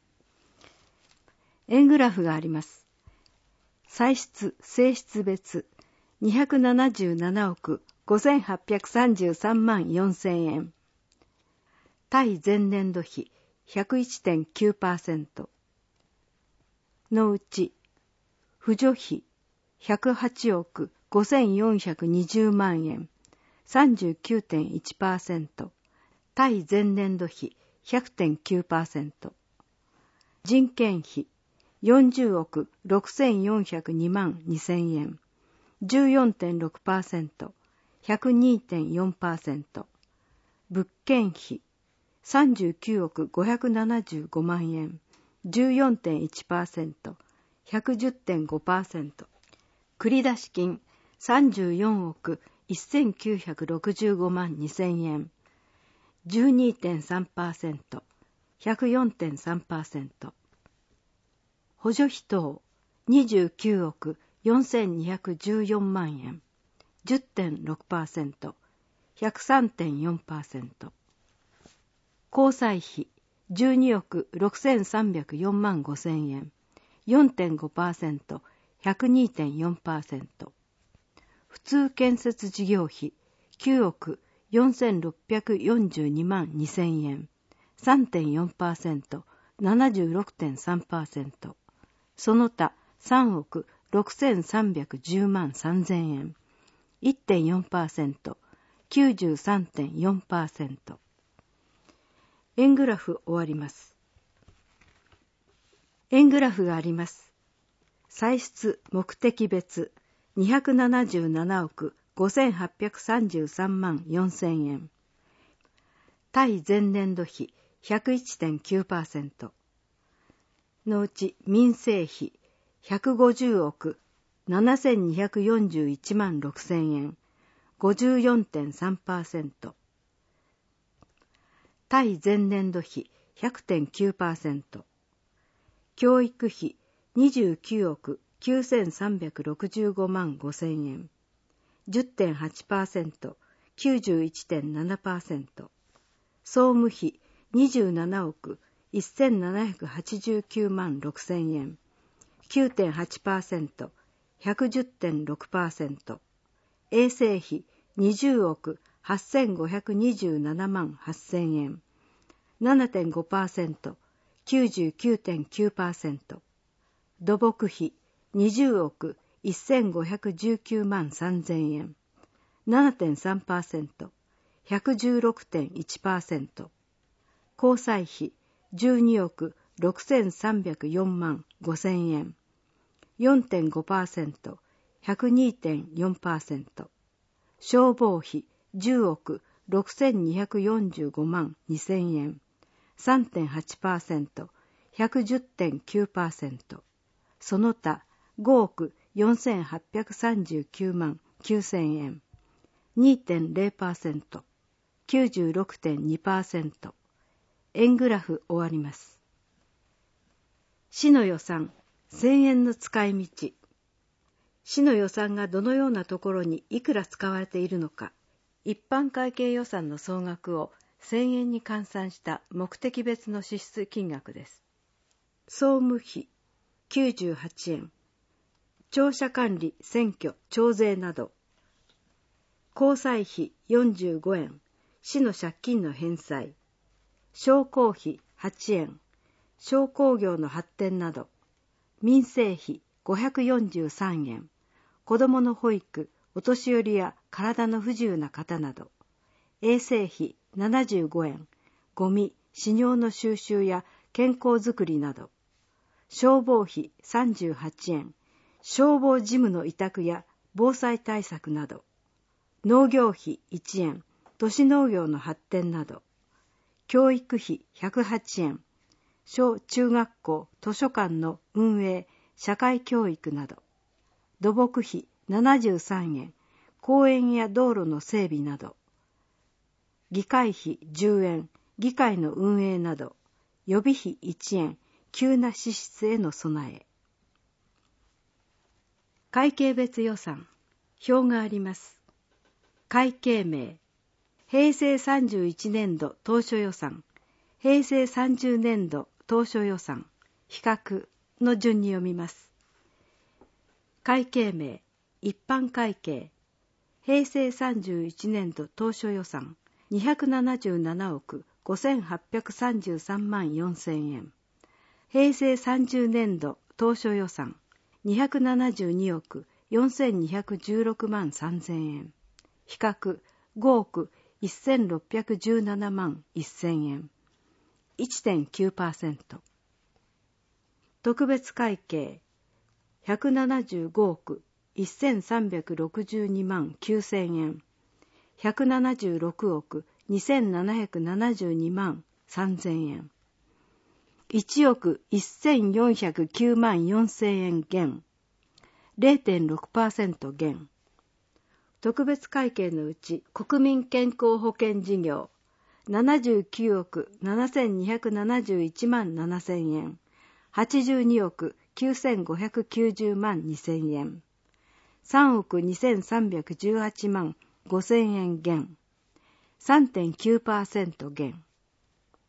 円グラフがあります。歳出性質別にひゃくななじゅうななおくごせんはっぴゃくさんじゅうさんまんよんせんえん。対前年度比 ひゃくいちてんきゅうパーセント。のうち扶助費ひゃくはちおくごせんよんひゃくにじゅうまんえん。さんじゅうきゅうてんいちパーセント。対前年度比 ひゃくてんきゅうパーセント。人件費よんじゅうおくろくせんよんひゃくにまんにせんえん。じゅうよんてんろくパーセント。ひゃくにてんよんパーセント。物件費さんじゅうきゅうおくごひゃくななじゅうごまんえん。じゅうよんてんいちパーセント。ひゃくじゅってんごパーセント。繰出金さんじゅうよんおくせんきゅうひゃくろくじゅうごまんにせんえん。じゅうにてんさんパーセント。ひゃくよんてんさんパーセント。補助費等にじゅうきゅうおくよんせんにひゃくじゅうよんまんえん。じゅってんろくパーセント。ひゃくさんてんよんパーセント。 交際費じゅうにおくろくせんさんびゃくよんまんごせんえん、よんてんごパーセント、ひゃくにてんよんパーセント。普通建設事業費きゅうおくよんせんろっぴゃくよんじゅうにまんにせんえん、さんてんよんパーセント、ななじゅうろくてんさんパーセント。その他さんおくろくせんさんびゃくじゅうまんさんぜんえん、いってんよんパーセント、きゅうじゅうさんてんよんパーセント。円グラフ終わります。円グラフがあります。歳出目的別にひゃくななじゅうななおくごせんはっぴゃくさんじゅうさんまんよんせんえん。対前年度比 ひゃくいちてんきゅうパーセント。のうち民生費ひゃくごじゅうおくななせんにひゃくよんじゅういちまんろくせんえん、ごじゅうよんてんさんパーセント。対前年度比 ひゃくてんきゅうパーセント。教育費にじゅうきゅうおくきゅうせんさんびゃくろくじゅうごまんごせんえん、じゅってんはちパーセント、きゅうじゅういちてんななパーセント。総務費にじゅうななおくせんななひゃくはちじゅうきゅうまんろくせんえん、きゅうてんはちパーセント、ひゃくじゅってんろくパーセント。衛生費にじゅうおくはっせんごひゃくにじゅうななまんはっせんえん、ななてんごパーセント、きゅうじゅうきゅうてんきゅうパーセント。土木費にじゅうおくせんごひゃくじゅうきゅうまんさんぜんえん、ななてんさんパーセント、ひゃくじゅうろくてんいちパーセント。交際費じゅうにおくろくせんさんびゃくよんまんごせんえん、よんてんごパーセント、ひゃくにてんよんパーセント。消防費じゅうおくろくせんにひゃくよんじゅうごまんにせんえん、さんてんはちパーセント、ひゃくじゅってんきゅうパーセント。その他ごおくよんせんはっぴゃくさんじゅうきゅうまんきゅうせんえん、にてんれいパーセント、きゅうじゅうろくてんにパーセント。円グラフ終わります。市の予算せんえんの使い道。市の予算がどのようなところにいくら使われているのか、一般会計予算の総額をせんえんに換算した目的別の支出金額です。総務費きゅうじゅうはちえん、庁舎管理、選挙、徴税など。交際費よんじゅうごえん、市の借金の返済。商工費はちえん、商工業の発展など。民生費ごひゃくよんじゅうさんえん、子どもの保育、お年寄りや体の不自由な方など。衛生費ななじゅうごえん、ゴミ、屎尿の収集や健康づくりなど。消防費さんじゅうはちえん、消防事務の委託や防災対策など。農業費いちえん、都市農業の発展など。教育費ひゃくはちえん、小中学校図書館の運営、社会教育など。土木費ななじゅうさんえん、公園や道路の整備など。議会費じゅうえん、議会の運営など。予備費いちえん、急な支出への備え。会計別予算表があります。会計名、平成さんじゅういちねんど当初予算、平成さんじゅうねんど当初予算、比較の順に読みます。会計名、一般会計、平成さんじゅういちねんど当初予算にひゃくななじゅうななおくごせんはっぴゃくさんじゅうさんまんよんせんえん、平成さんじゅうねんど当初予算にひゃくななじゅうにおくよんせんにひゃくじゅうろくまんさんぜんえん、比較ごおくせんろっぴゃくじゅうななまんせんえん、いってんきゅうパーセント。特別会計ひゃくななじゅうごおくせんさんびゃくろくじゅうにまんきゅうせんえん、ひゃくななじゅうろくおくにせんななひゃくななじゅうにまんさんぜんえん、いちおくせんよんひゃくきゅうまんよんせんえん減、れいてんろくパーセント 減。特別会計のうち国民健康保険事業ななじゅうきゅうおくななせんにひゃくななじゅういちまんななせんえん、はちじゅうにおくきゅうせんごひゃくきゅうじゅうまんにせんえん、さんおくにせんさんびゃくじゅうはちまんごせんえん減、さんてんきゅうパーセント 減。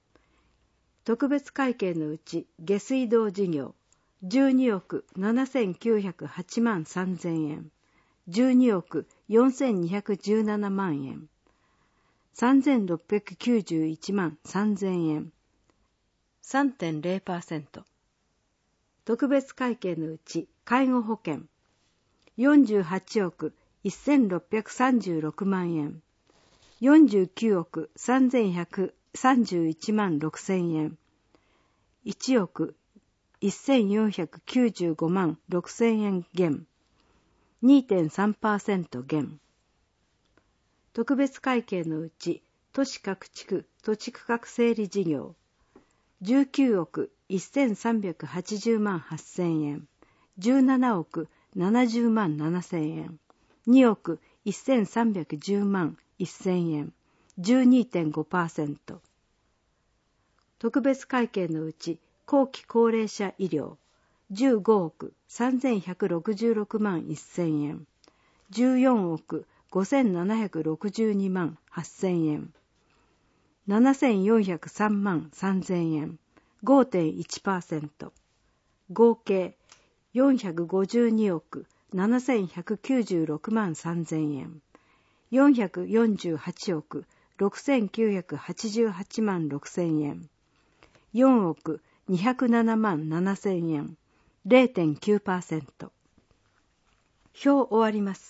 特別会計のうち下水道事業じゅうにおくななせんきゅうひゃくはちまんさんぜんえん、じゅうにおくよんせんにひゃくじゅうななまんえん、さんぜんろっぴゃくきゅうじゅういちまんさんぜんえん、さんてんゼロパーセント。特別会計のうち介護保険よんじゅうはちおくせんろっぴゃくさんじゅうろくまんえん、よんじゅうきゅうおくさんぜんひゃくさんじゅういちまんろくせんえん、いちおくせんよんひゃくきゅうじゅうごまんろくせんえん減、にてんさんパーセント 減。特別会計のうち都市各地区土地区画整理事業じゅうきゅうおくせんさんびゃくはちじゅうまんはっせんえん、じゅうななおくななじゅうまんななせんえん、におくせんさんびゃくじゅうまんせんえん、じゅうにてんごパーセント。特別会計のうち後期高齢者医療じゅうごおくさんぜんひゃくろくじゅうろくまんせんえん、じゅうよんおくごせんななひゃくろくじゅうにまんはっせんえん、ななせんよんひゃくさんまんさんぜんえん、ごてんいちパーセント。合計よんひゃくごじゅうにおくななせんひゃくきゅうじゅうろくまんさんぜんえん、よんひゃくよんじゅうはちおくろくせんきゅうひゃくはちじゅうはちまんろくせんえん、よんおくにひゃくななまんななせんえん、れいてんきゅうパーセント。表終わります。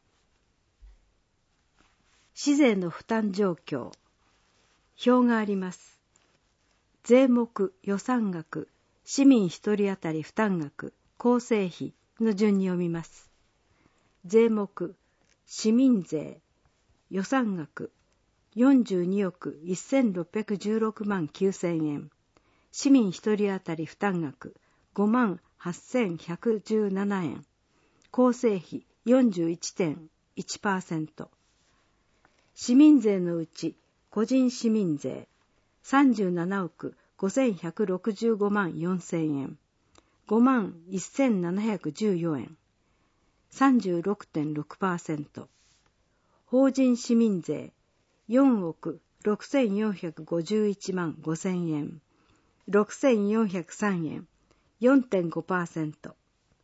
市税の負担状況。表があります。税目、予算額、市民一人当たり負担額、構成費の順に読みます。税目、市民税、予算額、よんじゅうにおくせんろっぴゃくじゅうろくまんきゅうせんえん、市民一人当たり負担額、ごまんはっせんひゃくじゅうななえん、構成費 よんじゅういってんいちパーセント。市民税のうち、個人市民税、さんじゅうななおくごせんひゃくろくじゅうごまんよんせんえん、ごまんせんななひゃくじゅうよんえん、さんじゅうろくてんろくパーセント。法人市民税、よんおくろくせんよんひゃくごじゅういちまんごせんえん、ろくせんよんひゃくさんえん、よんてんごパーセント。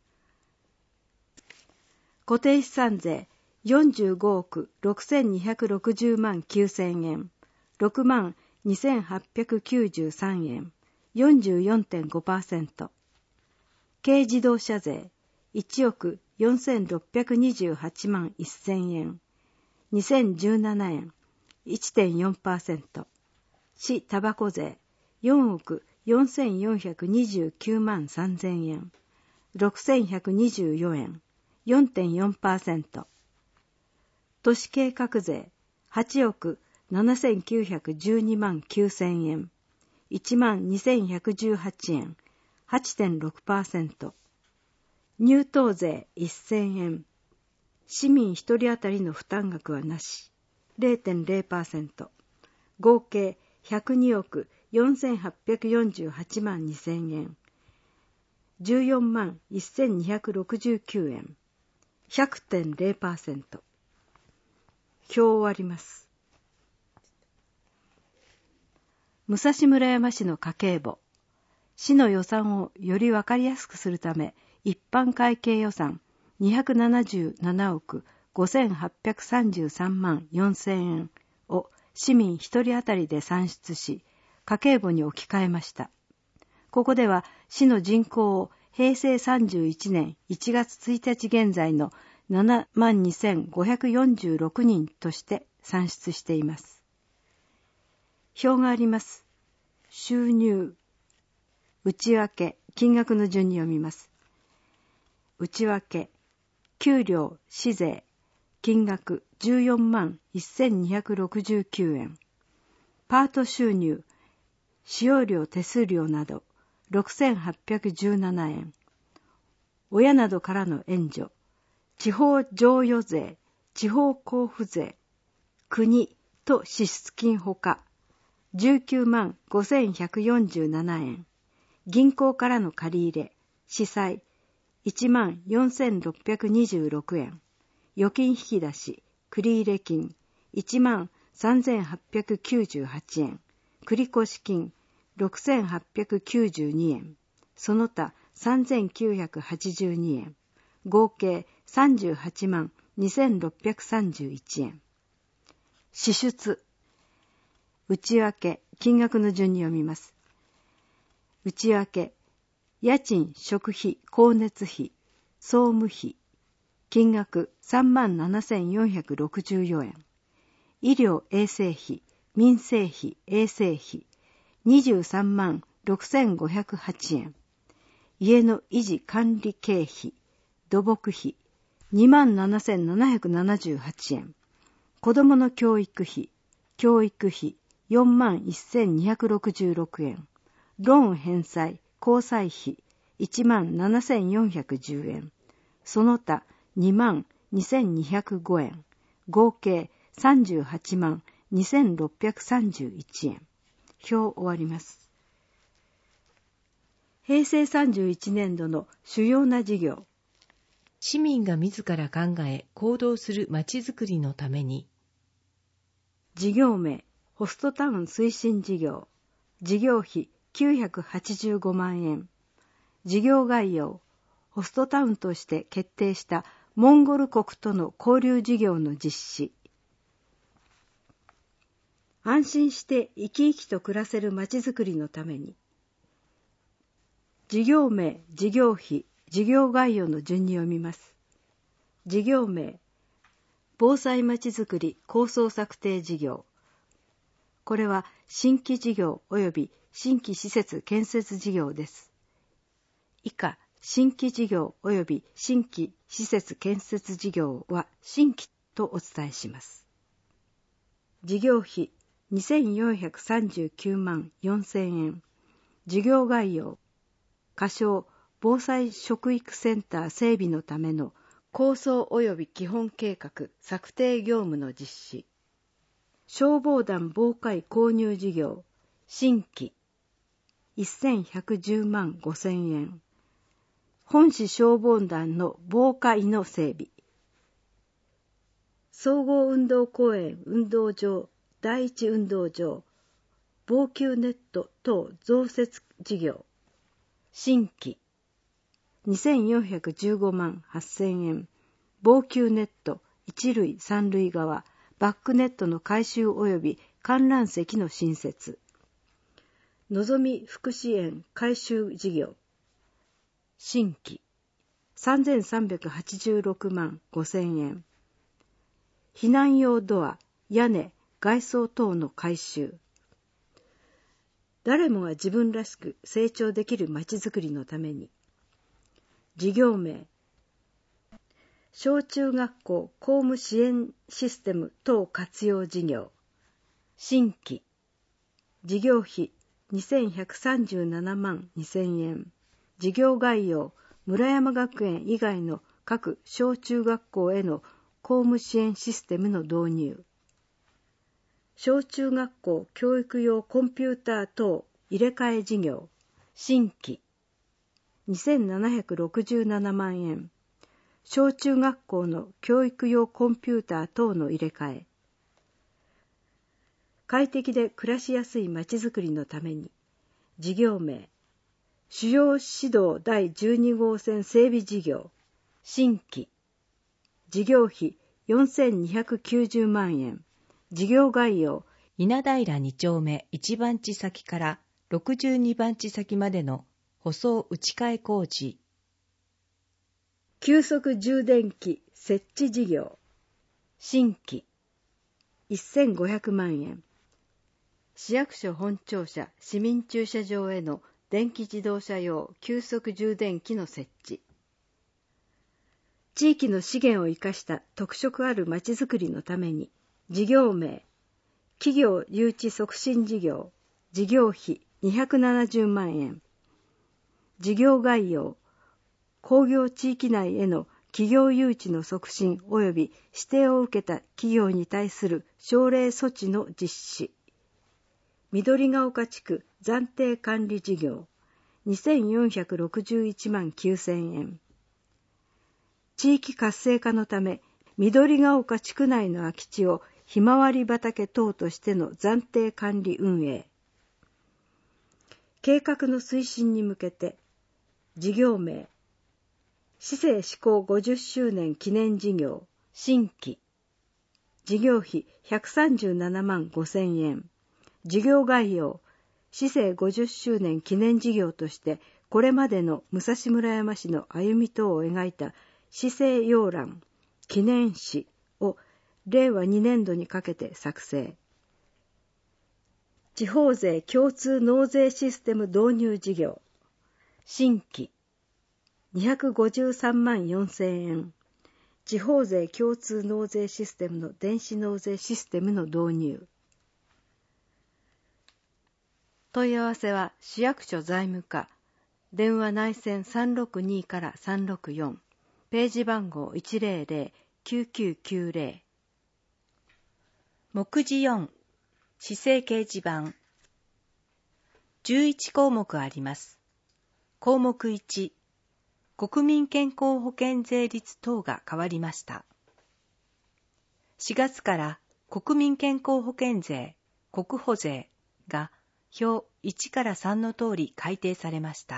固定資産税、よんじゅうごおくろくせんにひゃくろくじゅうまんきゅうせんえん、ろくまんにせんはっぴゃくきゅうじゅうさんえん、よんじゅうよんてんごパーセント。軽自動車税、いちおくよんせんろっぴゃくにじゅうはちまんせんえん、にせんじゅうななえん、いってんよんパーセント。市タバコ税、よんおくよんせんよんひゃくにじゅうきゅうまんさんぜんえん、ろくせんひゃくにじゅうよんえん、よんてんよんパーセント。都市計画税、はちおくななせんきゅうひゃくじゅうにまんきゅうせんえん、いちまんにせんひゃくじゅうはちえん、はちてんろくパーセント。入湯税せんえん、市民一人当たりの負担額はなし、れいてんゼロパーセント。合計ひゃくにおくよんせんはっぴゃくよんじゅうはちまんにせんえん、じゅうよんまんせんにひゃくろくじゅうきゅうえん、ひゃくてんゼロパーセント。表終わります。武蔵村山市の家計簿。市の予算をよりわかりやすくするため、一般会計予算にひゃくななじゅうななおくごせんはっぴゃくさんじゅうさんまんよんせんえんを市民一人当たりで算出し、家計簿に置き換えました。ここでは市の人口をへいせいさんじゅういちねんいちがつついたち現在のななまんにせんごひゃくよんじゅうろくにんとして算出しています。表があります。収入、内訳、金額の順に読みます。内訳、給料、市税、金額じゅうよんまんせんにひゃくろくじゅうきゅうえん。パート収入、使用料手数料などろくせんはっぴゃくじゅうななえん。親などからの援助、地方譲与税、地方交付税、国と支出金ほか、じゅうきゅうまんごせんひゃくよんじゅうななえん。銀行からの借り入れ、市債、いちまんよんせんろっぴゃくにじゅうろくえん。預金引き出し、繰入金、いちまんさんぜんはっぴゃくきゅうじゅうはちえん。繰越金、 ろくせんはっぴゃくきゅうじゅうにえん、その他さんぜんきゅうひゃくはちじゅうにえん、合計さんじゅうはちまんにせんろっぴゃくさんじゅういちえん。支出。内訳、金額の順に読みます。内訳、家賃、食費、光熱費、総務費、金額さんまんななせんよんひゃくろくじゅうよんえん。医療衛生費、民生費、衛生費、にじゅうさんまんろくせんごひゃくはちえん。家の維持管理経費、土木費、にまんななせんななひゃくななじゅうはちえん。子どもの教育費、教育費、よんまんせんにひゃくろくじゅうろくえん。ローン返済、交際費、いちまんななせんよんひゃくじゅうえん。その他、にまんにせんにひゃくごえん。合計さんじゅうはちまんにせんろっぴゃくさんじゅういちえん。表終わります。へいせいさんじゅういちねんどの主要な事業。 市民が自ら考え行動するまちづくりのために。 事業名、ホストタウン推進事業。事業費きゅうひゃくはちじゅうごまんえん。事業概要、ホストタウンとして決定したモンゴル国との交流事業の実施。安心して生き生きと暮らせるまちづくりのために。事業名、事業費、事業概要の順に読みます。事業名、防災まちづくり構想策定事業。これは新規事業及び新規施設建設事業です。以下、新規事業及び新規施設建設事業は新規とお伝えします。事業費にせんよんひゃくさんじゅうきゅうまんよんせんえん。事業概要、仮称防災食育センター整備のための構想及び基本計画策定業務の実施。消防団防火衣購入事業、新規、せんひゃくじゅうまんごせんえん。本市消防団の防火衣の整備。総合運動公園運動場、第一運動場、防球ネット等増設事業。新規、にせんよんひゃくじゅうごまんはっせんえん。防球ネット一塁三塁側、バックネットの改修及び観覧席の新設。のぞみ福祉園改修事業。新規、さんぜんさんびゃくはちじゅうろくまんごせんえん。避難用ドア、屋根、外装等の改修。誰もが自分らしく成長できるまちづくりのために。事業名、小中学校公務支援システム等活用事業。新規、事業費にせんひゃくさんじゅうななまんにせんえん。事業概要、村山学園以外の各小中学校への公務支援システムの導入。小中学校教育用コンピューター等入れ替え事業。新規、にせんななひゃくろくじゅうななまんえん。小中学校の教育用コンピューター等の入れ替え。快適で暮らしやすいまちづくりのために。事業名、主要指導だいじゅうにごうせん整備事業。新規、事業費よんせんにひゃくきゅうじゅうまんえん。事業概要、 稲平に丁目いちばんち先からろくじゅうにばんち先までの舗装打ち替え工事。 急速充電器設置事業。新規、せんごひゃくまんえん。市役所本庁舎市民駐車場への電気自動車用急速充電器の設置。地域の資源を生かした特色あるまちづくりのために。事業名、企業誘致促進事業。事業費にひゃくななじゅうまんえん。事業概要、工業地域内への企業誘致の促進及び指定を受けた企業に対する奨励措置の実施。緑ヶ丘地区暫定管理事業。にせんよんひゃくろくじゅういちまんきゅうせんえん。地域活性化のため、緑ヶ丘地区内の空き地をひまわり畑等としての暫定管理運営。 計画の推進に向けて、事業名、市政施行ごじゅっしゅうねん記念事業、新規、事業費ひゃくさんじゅうななまんごせんえん、事業概要、市政ごじゅっしゅうねん記念事業として、これまでの武蔵村山市の歩み等を描いた市政要覧、記念誌をれいわにねんどにかけて作成。地方税共通納税システム導入事業、新規、にひゃくごじゅうさんまんよんせんえん、地方税共通納税システムの電子納税システムの導入。問い合わせは市役所財務課、電話内線さんろくにからさんろくよん、ページ番号 いちぜろぜろきゅうきゅうきゅうぜろ。 目次よん、市政掲示板。じゅういちこうもくあります。項目いち、国民健康保険税率等が変わりました。しがつから国民健康保険税、国保税が表いちからさんの通り改定されました。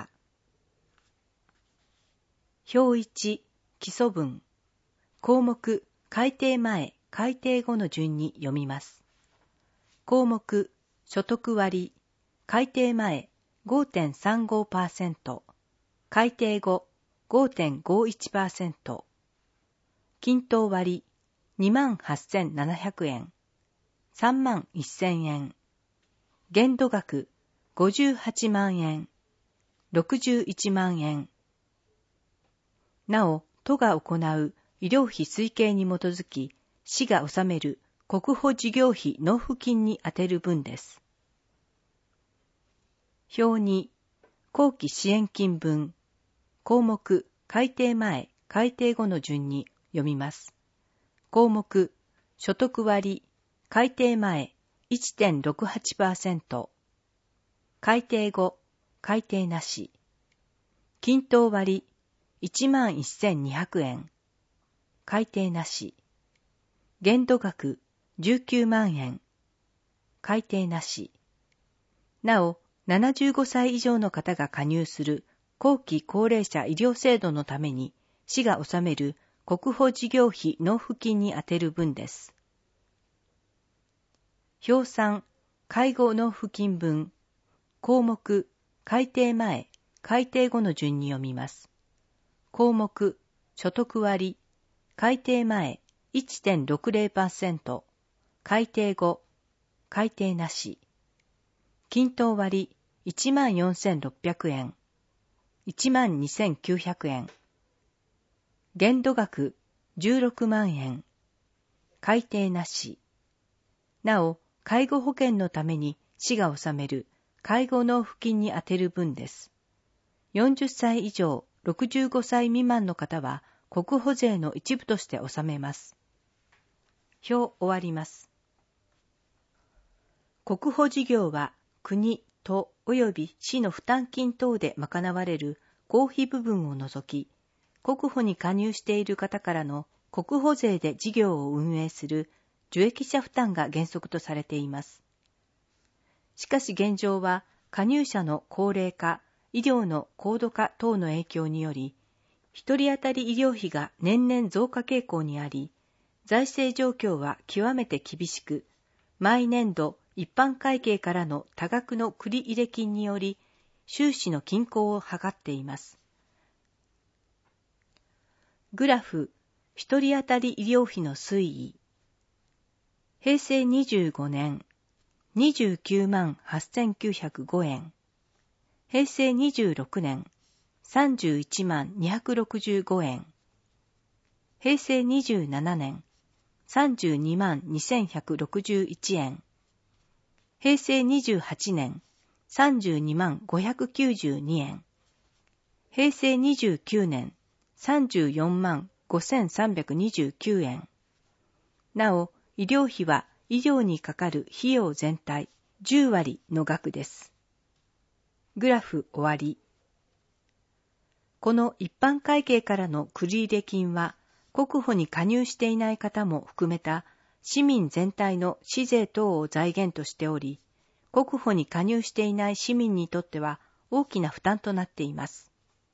表いち、基礎文。項目、改定前、改定後の順に読みます。項目、所得割、改定前 ごてんさんごパーセント、改定後 ごてんごいちパーセント、均等割 にまんはっせんななひゃくえん、さんまんせんえん、限度額ごじゅうはちまんえん、ろくじゅういちまんえん。なお、都が行う医療費推計に基づき、市が納める国保事業費納付金に充てる分です。表に、後期支援金分、項目、改定前、改定後の順に読みます。項目、所得割、改定前 いってんろくはちパーセント、改定後、改定なし、均等割いちまんせんにひゃくえん、改定なし、限度額じゅうきゅうまんえん、改定なし。なお、ななじゅうごさい以上の方が加入する後期高齢者医療制度のために市が納める国保事業費納付金に充てる分です。表さん、介護納付金分、項目、改定前、改定後の順に読みます。項目、所得割、改定前 いってんろくぜろパーセント、改定後、改定なし、均等割いちまんよんせんろっぴゃくえん、いちまんにせんきゅうひゃくえん、限度額じゅうろくまんえん、改定なし。なお、介護保険のために市が納める介護納付金に充てる分です。よんじゅっさい以上、ろくじゅうごさい未満の方は国保税の一部として納めます。表終わります。国保事業は国、都及び市の負担金等で賄われる公費部分を除き、国保に加入している方からの国保税で事業を運営する受益者負担が原則とされています。しかし現状は加入者の高齢化、医療の高度化等の影響により、一人当たり医療費が年々増加傾向にあり、財政状況は極めて厳しく、毎年度一般会計からの多額の繰入金により、収支の均衡を図っています。グラフ、一人当たり医療費の推移。平成にじゅうごねん、にじゅうきゅうまんはっせんきゅうひゃくごえん。平成にじゅうろくねん、さんじゅういちまんにひゃくろくじゅうごえん。平成にじゅうななねん、さんじゅうにまんにせんひゃくろくじゅういちえん。平成にじゅうはちねん、さんじゅうにまんごひゃくきゅうじゅうにえん。平成にじゅうきゅうねん、さんじゅうよんまんごせんさんびゃくにじゅうきゅうえん。なお、医療費は医療にかかる費用全体じゅうわりの額です。グラフ終わり。この一般会計からの繰入金は、国保に加入していない方も含めた市民全体の市税等を財源としており、 国保に加入していない市民にとっては大きな負担となっています。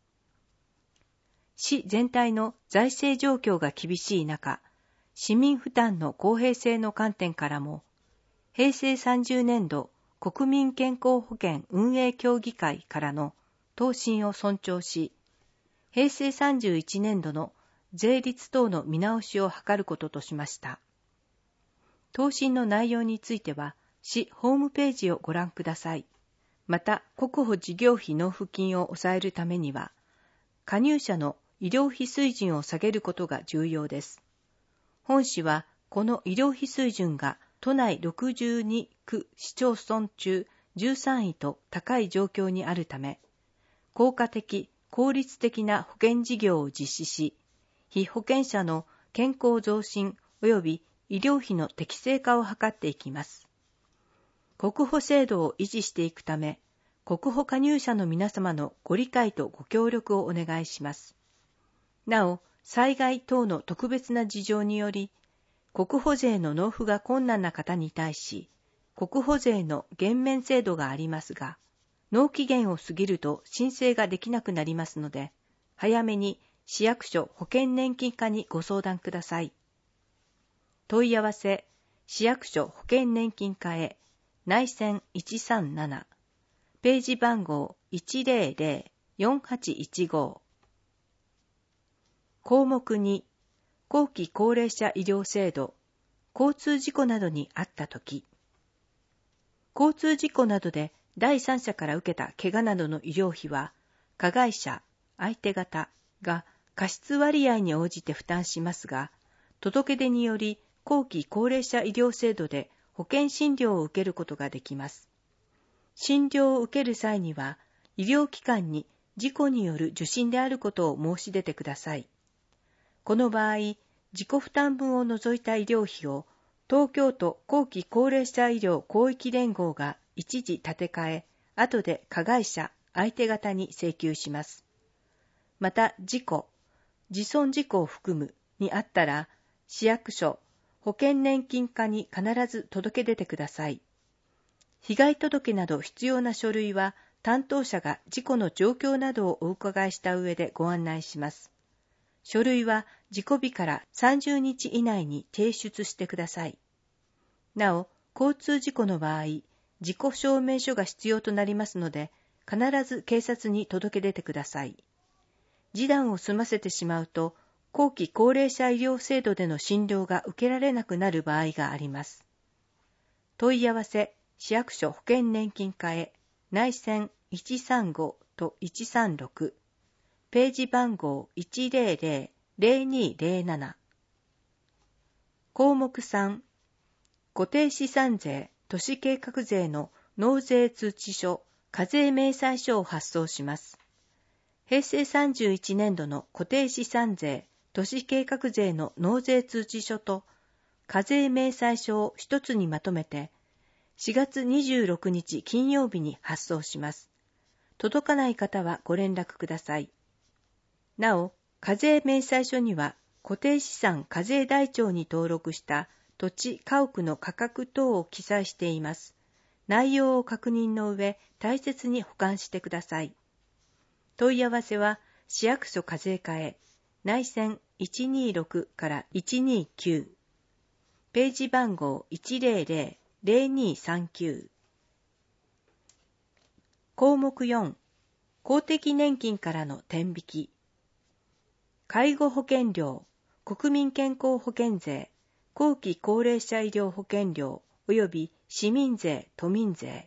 市全体の財政状況が厳しい中、市民負担の公平性の観点からも、へいせいさんじゅうねんど国民健康保険運営協議会からの答申を尊重し、へいせいさんじゅういちねんどの税率等の見直しを図ることとしました。答申の内容については、市ホームページをご覧ください。また、国保事業費納付金を抑えるためには、加入者の医療費水準を下げることが重要です。本市は、この医療費水準が都内ろくじゅうにく市町村中じゅうさんいと高い状況にあるため、効果的、効率的な保険事業を実施し、被保険者の健康増進及び医療費の適正化を図っていきます。国保制度を維持していくため、国保加入者の皆様のご理解とご協力をお願いします。なお、災害等の特別な事情により、国保税の納付が困難な方に対し、国保税の減免制度がありますが、納期限を過ぎると申請ができなくなりますので、早めに市役所保険年金課にご相談ください。問い合わせ、市役所保険年金課へ、内線いちさんなな、ページ番号 いちぜろぜろよんはちいちご。項目に、後期高齢者医療制度、交通事故などにあったとき、交通事故などで第三者から受けた怪我などの医療費は、加害者、相手方が過失割合に応じて負担しますが、届け出により後期高齢者医療制度で保険診療を受けることができます。診療を受ける際には、医療機関に事故による受診であることを申し出てください。この場合、自己負担分を除いた医療費を東京都後期高齢者医療広域連合が一時立て替え、後で加害者、相手方に請求します。また、事故、自損事故を含むにあったら、市役所、保険年金課に必ず届け出てください。被害届など必要な書類は、担当者が事故の状況などをお伺いした上でご案内します。書類は事故日からさんじゅうにち以内に提出してください。なお、交通事故の場合、事故証明書が必要となりますので、必ず警察に届け出てください。示談を済ませてしまうと、後期高齢者医療制度での診療が受けられなくなる場合があります。問い合わせ、市役所保険年金課へ、内線いちさんごといちさんろく、ページ番号 いちぜろぜろぜろにぜろなな。項目さん、固定資産税、都市計画税の納税通知書、課税明細書を発送します。へいせいさんじゅういちねんどの固定資産税、都市計画税の納税通知書と課税明細書を一つにまとめて、しがつにじゅうろくにち金曜日に発送します。届かない方はご連絡ください。なお、課税明細書には固定資産課税台帳に登録した土地家屋の価格等を記載しています。内容を確認の上、大切に保管してください。問い合わせは市役所課税課へ、内線いちにろくからいちにきゅう、ページ番号 いちぜろぜろぜろにさんきゅう。項目よん、公的年金からの天引き。介護保険料、国民健康保険税、後期高齢者医療保険料及び市民税・都民税。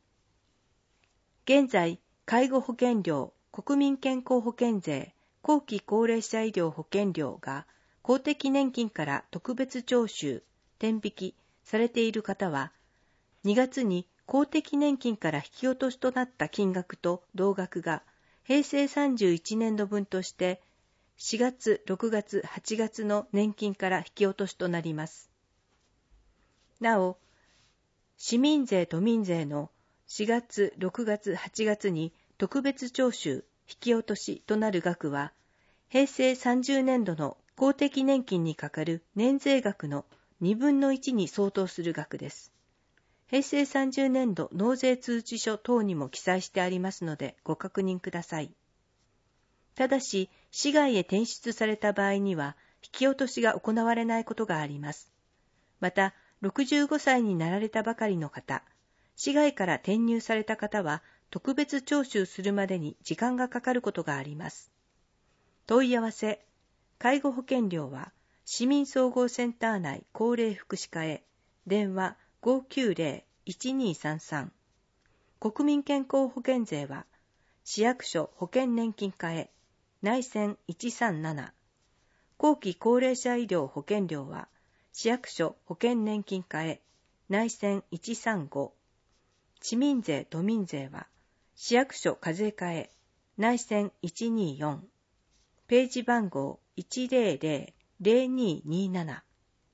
現在、介護保険料、国民健康保険税、後期高齢者医療保険料が公的年金から特別徴収、天引きされている方は、にがつに公的年金から引き落としとなった金額と同額がへいせいさんじゅういちねんどぶんとしてしがつ、ろくがつ、はちがつの年金から引き落としとなります。なお、市民税・都民税のしがつ、ろくがつ、はちがつに特別徴収、引き落としとなる額は、へいせいさんじゅうねんどの公的年金にかかる年税額のにぶんのいちに相当する額です。 へいせいさんじゅうねんど納税通知書等にも記載してありますのでご確認ください。ただし、市外へ転出された場合には、引き落としが行われないことがあります。また、ろくじゅうごさいになられたばかりの方、市外から転入された方は、特別徴収するまでに時間がかかることがあります。問い合わせ、介護保険料は、市民総合センター内高齢福祉課へ、電話 ごきゅうぜろいちにさんさん。国民健康保険税は、市役所保険年金課へ、内線いちさんなな。後期高齢者医療保険料は、市役所保険年金課へ、内線いちさんご。市民税都民税は、市役所課税課へ、内線いちによん。ページ番号いちぜろぜろぜろにになな。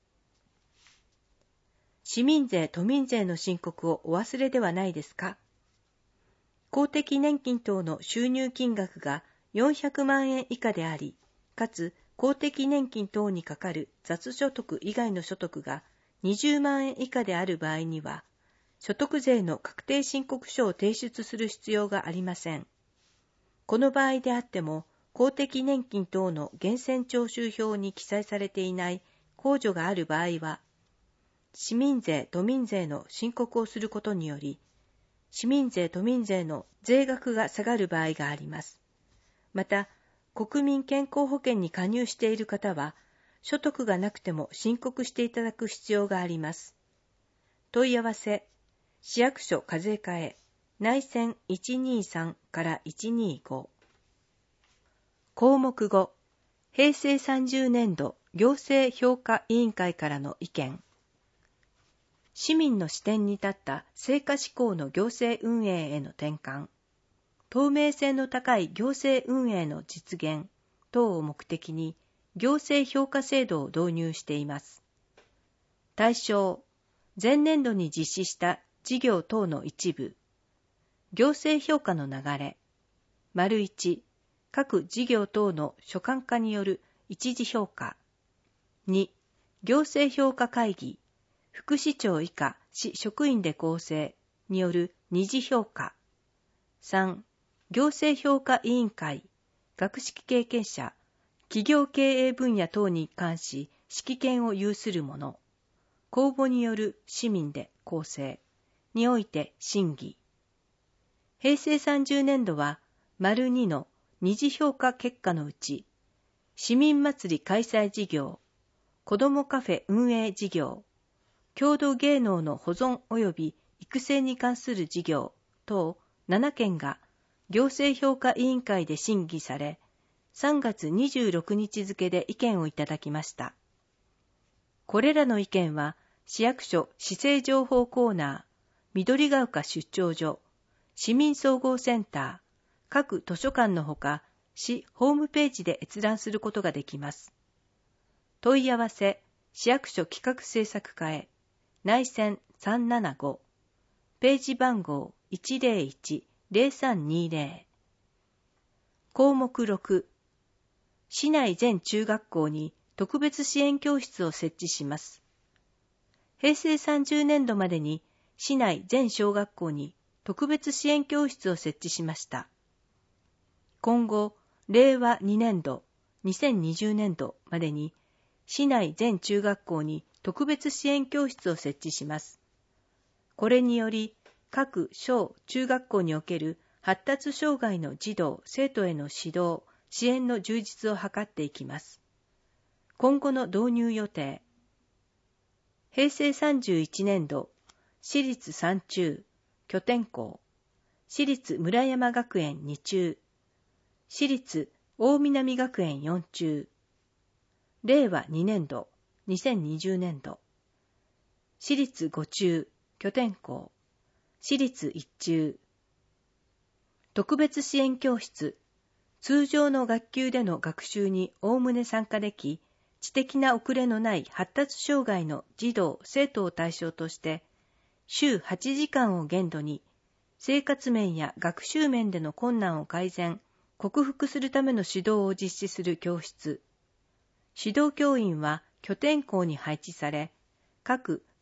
市民税都民税の申告をお忘れではないですか？公的年金等の収入金額がよんひゃくまんえん以下であり、かつ公的年金等にかかる雑所得以外の所得がにじゅうまんえん以下である場合には、所得税の確定申告書を提出する必要がありません。この場合であっても、公的年金等の源泉徴収票に記載されていない控除がある場合は、市民税都民税の申告をすることにより、市民税都民税の税額が下がる場合があります。また、国民健康保険に加入している方は、所得がなくても申告していただく必要があります。問い合わせ、市役所課税課へ、内線いちにさんからいちにご。項目ご、へいせいさんじゅうねんど行政評価委員会からの意見。市民の視点に立った成果志向の行政運営への転換、透明性の高い行政運営の実現等を目的に行政評価制度を導入しています。対象、前年度に実施した事業等の一部、行政評価の流れ、丸いち、各事業等の所管課による一次評価、に、行政評価会議、副市長以下市職員で構成による二次評価、さん、行政評価委員会、学識経験者、企業経営分野等に関し識見を有する者、公募による市民で構成において審議。へいせいさんじゅうねんどは、丸にの二次評価結果のうち、市民祭り開催事業、子どもカフェ運営事業、郷土芸能の保存及び育成に関する事業等ななけんが行政評価委員会で審議され、さんがつにじゅうろくにち付で意見をいただきました。これらの意見は、市役所市政情報コーナー、緑が丘出張所、市民総合センター、各図書館のほか、市ホームページで閲覧することができます。問い合わせ、市役所企画政策課へ、内線さんななご、ページ番号いちぜろいちぜろさんにぜろ。項目ろく、市内全中学校に特別支援教室を設置します。へいせいさんじゅうねんどまでに市内全小学校に特別支援教室を設置しました。今後、れいわにねんど、にせんにじゅうねんどまでに市内全中学校に特別支援教室を設置します。これにより、各小中学校における発達障害の児童・生徒への指導・支援の充実を図っていきます。今後の導入予定。へいせいさんじゅういちねんど、市立三中、拠点校、市立村山学園に中、市立大南学園よん中、れいわにねんど、にせんにじゅうねんど、市立ご中、拠点校、市立いち中、特別支援教室、通常の学級での学習におおむね参加でき、知的な遅れのない発達障害の児童・生徒を対象として、週はちじかんを限度に、生活面や学習面での困難を改善、克服するための指導を実施する教室。指導教員は拠点校に配置され、各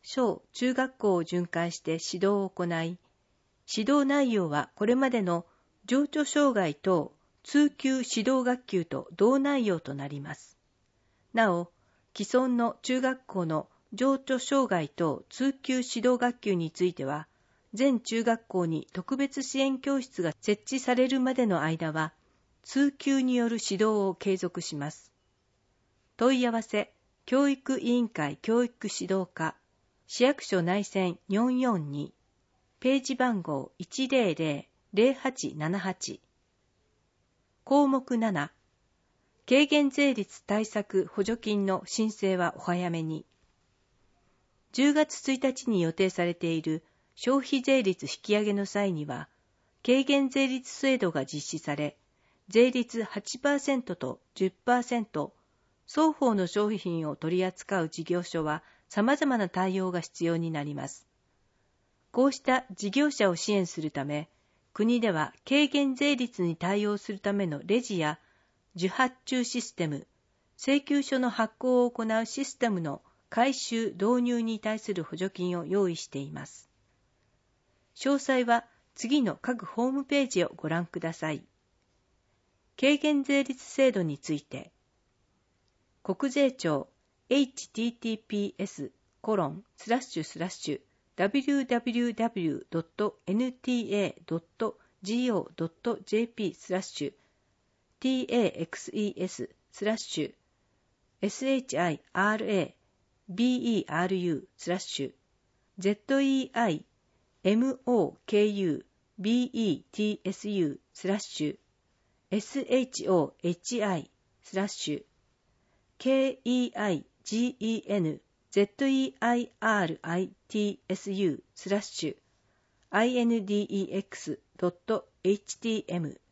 小・中学校を巡回して指導を行い、指導内容はこれまでの情緒障害等通級指導学級と同内容となります。なお、既存の中学校の情緒障害等通級指導学級については、全中学校に特別支援教室が設置されるまでの間は、通級による指導を継続します。問い合わせ、教育委員会教育指導課、市役所内線よんよんに、ページ番号 いちゼロゼロ ゼロはちななはち。項目なな、軽減税率対策補助金の申請はお早めに。じゅうがつついたちに予定されている消費税率引き上げの際には、軽減税率制度が実施され、税率 はちパーセント と じゅっパーセント、双方の商品を取り扱う事業所は様々な対応が必要になります。こうした事業者を支援するため、国では軽減税率に対応するためのレジや受発注システム、請求書の発行を行うシステムの改修・導入に対する補助金を用意しています。詳細は次の各ホームページをご覧ください。軽減税率制度について、国税庁 エイチティーティーピーエスコロンスラッシュスラッシュダブリューダブリューダブリュードットエヌティーエードットジーオードットジェーピースラッシュ ティーエーエックスイーエススラッシュ エスエイチアイアールエービーイーアールユー スラッシュ ゼットイーアイエムオーケーユービーイーティーエスユー スラッシュ エスエイチオーエイチアイ スラッシュ ケーイーアイジーイーエヌゼットイーアイアールアイティーエスユー スラッシュ アイエヌディーイーエックスドットエイチティーエム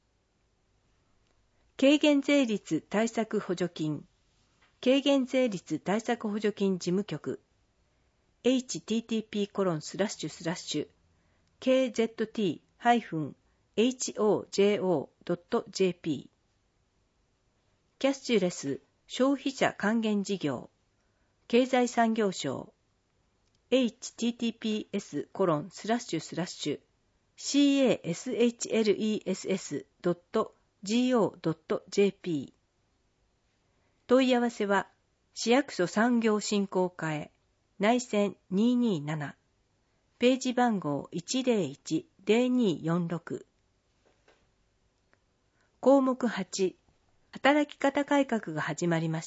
軽減税率対策補助金軽減税率対策補助金事務局 エイチティーティーピーコロンスラッシュスラッシュ ケーゼットティーハイフンエイチオージェーオードットジェーピー キャッシュレス消費者還元事業経済産業省 エイチティーティーピーエスコロンスラッシュスラッシュ シーエーエスエイチエルイーエスエスドットジーオードットジェーピー 問い合わせは市役所産業振興課へ内線にーにーななページ番号 いちゼロいちゼロにーよんろく。項目はち、働き方改革が始まりました。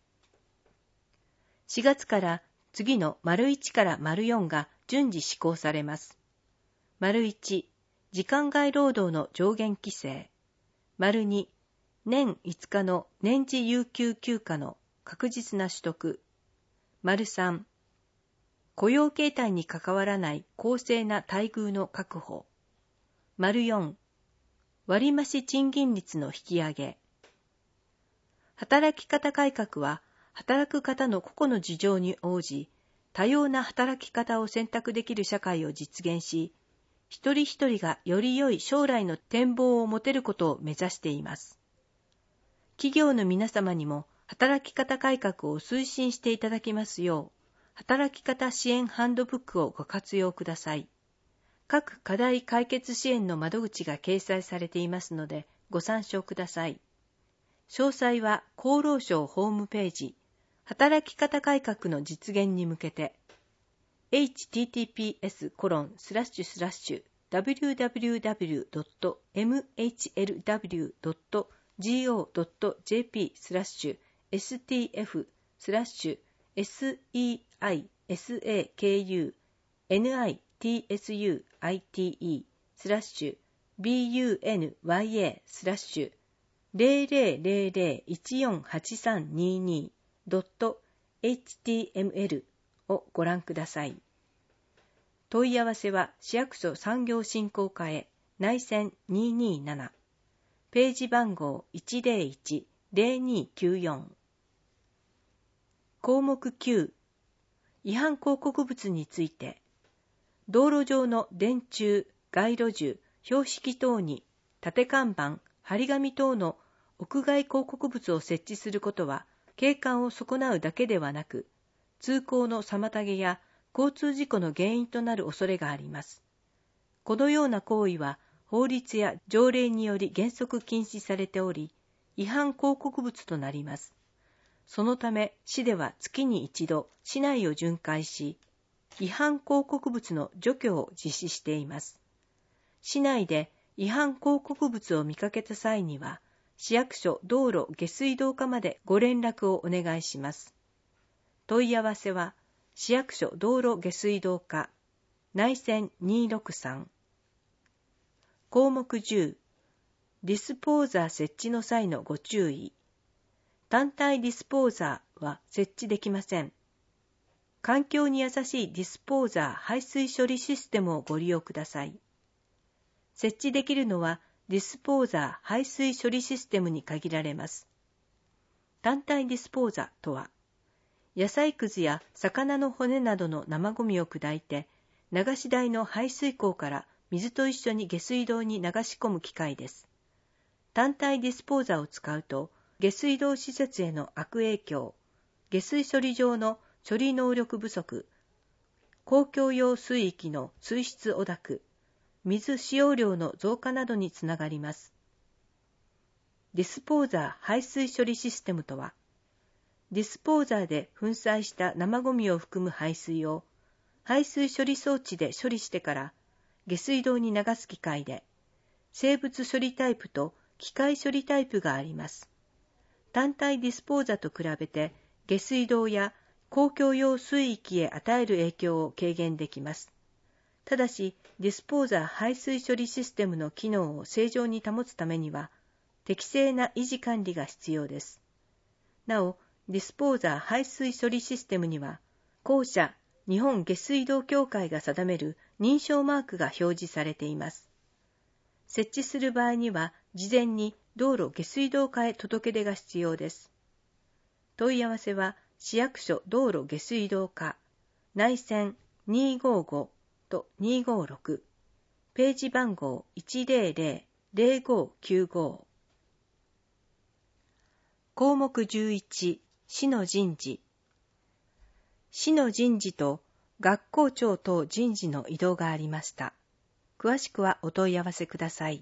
しがつから次の丸いちから丸よんが順次施行されます。丸いち、時間外労働の上限規制。丸に、年いつかの年次有給休暇の確実な取得。丸さん、雇用形態に関わらない公正な待遇の確保。丸よん、割増賃金率の引き上げ。働き方改革は、働く方の個々の事情に応じ、多様な働き方を選択できる社会を実現し、一人一人がより良い将来の展望を持てることを目指しています。企業の皆様にも働き方改革を推進していただきますよう、働き方支援ハンドブックをご活用ください。各課題解決支援の窓口が掲載されていますので、ご参照ください。詳細は厚労省ホームページ、働き方改革の実現に向けて、エイチティーティーピーエスコロンスラッシュスラッシュダブリューダブリューダブリュードットエムエイチエルダブリュードットジーオードットジェーピースラッシュエスティーエフスラッシュエスイーアイエスエーケーユーエヌアイティーエスユーアイティーイースラッシュビーユーエヌワイエースラッシュゼロゼロゼロゼロいちよんはちさんににドットエイチティーエムエル をご覧ください。問い合わせは市役所産業振興課へ内線にーにーななページ番号 いちゼロいちゼロにーきゅうよん。項目きゅう、違反広告物について、道路上の電柱、街路樹、標識等に立看板、張り紙等の屋外広告物を設置することは景観を損なうだけではなく、 通行の妨げや交通事故の原因となる恐れがあります。このような行為は法律や条例により原則禁止されており、違反広告物となります。そのため、市では月に一度、市内を巡回し、違反広告物の除去を実施しています。市内で違反広告物を見かけた際には、市役所道路下水道課までご連絡をお願いします。問い合わせは、市役所道路下水道課、内線にろくさん。項目じゅう、ディスポーザー設置の際のご注意。単体ディスポーザーは設置できません。環境に優しいディスポーザー排水処理システムをご利用ください。設置できるのはディスポーザー排水処理システムに限られます。単体ディスポーザーとは、野菜くずや魚の骨などの生ゴミを砕いて、流し台の排水口から水と一緒に下水道に流し込む機械です。単体ディスポーザーを使うと、下水道施設への悪影響、下水処理場の処理能力不足、公共用水域の水質汚濁、水使用量の増加などにつながります。ディスポーザー排水処理システムとは、ディスポーザーで粉砕した生ゴミを含む排水を排水処理装置で処理してから下水道に流す機械で、生物処理タイプと機械処理タイプがあります。単体ディスポーザと比べて下水道や公共用水域へ与える影響を軽減できます。ただし、ディスポーザー排水処理システムの機能を正常に保つためには、適正な維持管理が必要です。なお、ディスポーザー排水処理システムには、公社日本下水道協会が定める認証マークが表示されています。設置する場合には、事前に道路下水道課へ届け出が必要です。問い合わせは、市役所道路下水道課、内線にごごとにごろく、ページ番号いちぜろぜろ ぜろごきゅうご。項目じゅういち、市の人事。市の人事と学校長等人事の異動がありました。詳しくはお問い合わせください。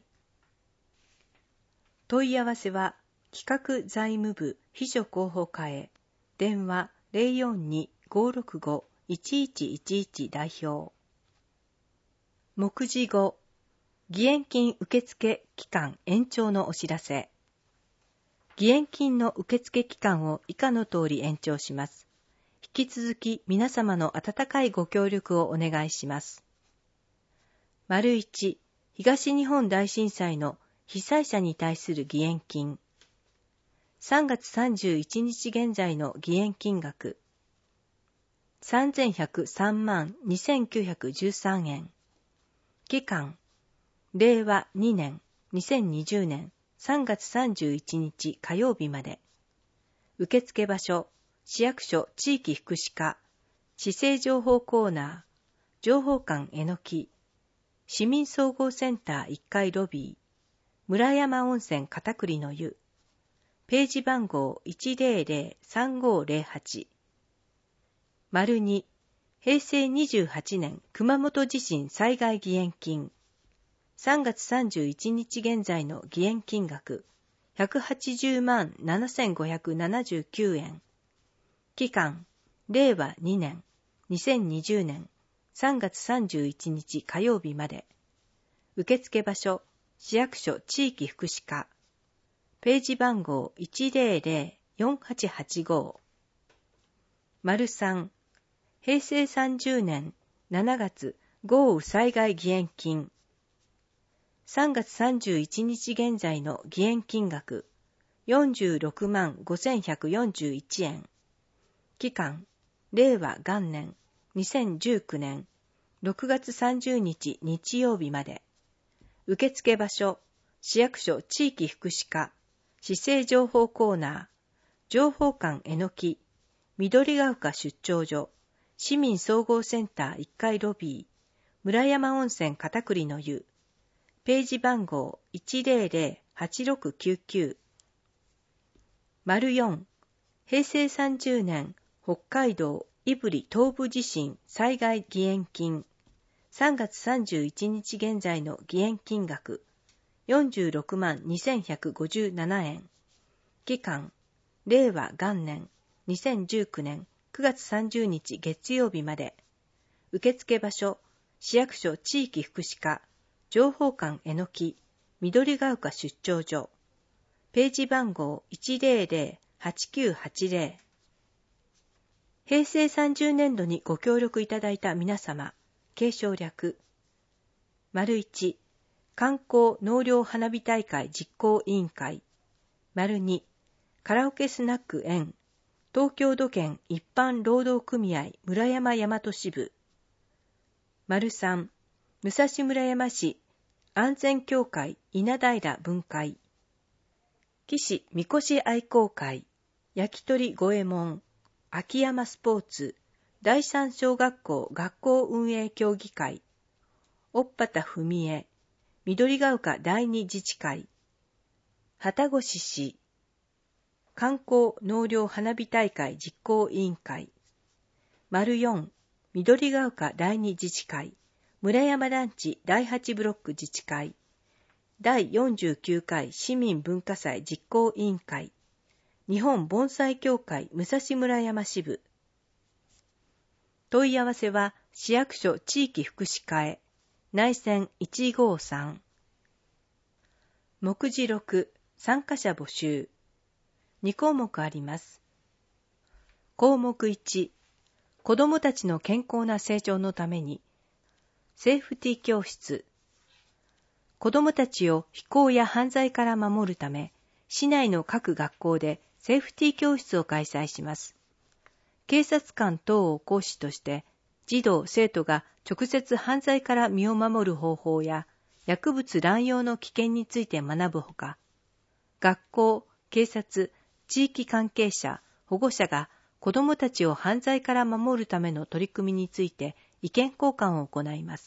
問い合わせは、企画財務部秘書広報課へ、電話 ゼロよんに ごろくご いちいちいちいち 代表。目次ご、義援金受付期間延長のお知らせ。義援金の受付期間を以下の通り延長します。引き続き皆様の温かいご協力をお願いします。丸いち、東日本大震災の被災者に対する義援金。さんがつさんじゅういちにち現在の義援金額。さんぜんひゃくさんまんにせんきゅうひゃくじゅうさんえん。期間。れいわにねんにせんにじゅうねんさんがつさんじゅういちにち火曜日まで。受付場所、市役所地域福祉課、市政情報コーナー、情報館えのき、市民総合センターいっかいロビー、村山温泉片栗の湯、ページ番号いちぜろぜろ さんごぜろはち。丸に、へいせいにじゅうはちねん熊本地震災害義援金。さんがつさんじゅういちにち現在の義援金額、ひゃくはちじゅうまんななせんごひゃくななじゅうきゅうえん。期間、れいわにねんにせんにじゅうねんさんがつさんじゅういちにち火曜日まで。受付場所、市役所地域福祉課。ページ番号いちぜろぜろ よんはちはちご。丸さん、へいせいさんじゅうねんしちがつ豪雨災害義援金。さんがつさんじゅういちにち現在の義援金額、よんじゅうろくまんごせんひゃくよんじゅういちえん。期間、れいわ元年にせんじゅうきゅうねんろくがつさんじゅうにち日曜日まで。受付場所、市役所地域福祉課、市政情報コーナー、情報館えのき、緑ヶ丘出張所、市民総合センターいっかいロビー、村山温泉片栗の湯、ページ番号いちぜろぜろ はちろくきゅうきゅう。丸よん、へいせいさんじゅうねん北海道胆振東部地震災害義援金、さんがつさんじゅういちにち現在の義援金額、よんじゅうろくまんにせんひゃくごじゅうななえん。期間、令和元年にせんじゅうきゅうねんくがつさんじゅうにち月曜日まで。受付場所、市役所地域福祉課、情報館えのき、緑ヶ丘出張所。ページ番号 いちぜろぜろはちきゅうはちぜろ。へいせいさんじゅうねんどにご協力いただいた皆様、継承略。丸いち、観光納涼花火大会実行委員会。丸に、カラオケスナック園、東京土建一般労働組合村山大和支部。丸さん、武蔵村山市安全協会稲平分会。岸みこし愛好会、焼き鳥五右衛門、秋山スポーツ、第三小学校学校運営協議会。おっぱたふみえ、緑ヶ丘第二自治会。旗越市、観光納涼花火大会実行委員会。丸よん、緑ヶ丘第二自治会、村山団地第八ブロック自治会。だいよんじゅうきゅうかい市民文化祭実行委員会。日本盆栽協会武蔵村山支部。問い合わせは市役所地域福祉課へ。内線いちごさん。目次ろく、参加者募集。にこうもくあります。項目いち、子どもたちの健康な成長のために、セーフティー教室。子どもたちを非行や犯罪から守るため、市内の各学校でセーフティー教室を開催します。警察官等を講師として、児童・生徒が直接犯罪から身を守る方法や、薬物乱用の危険について学ぶほか、学校、警察、地域関係者、保護者が子どもたちを犯罪から守るための取り組みについて意見交換を行います。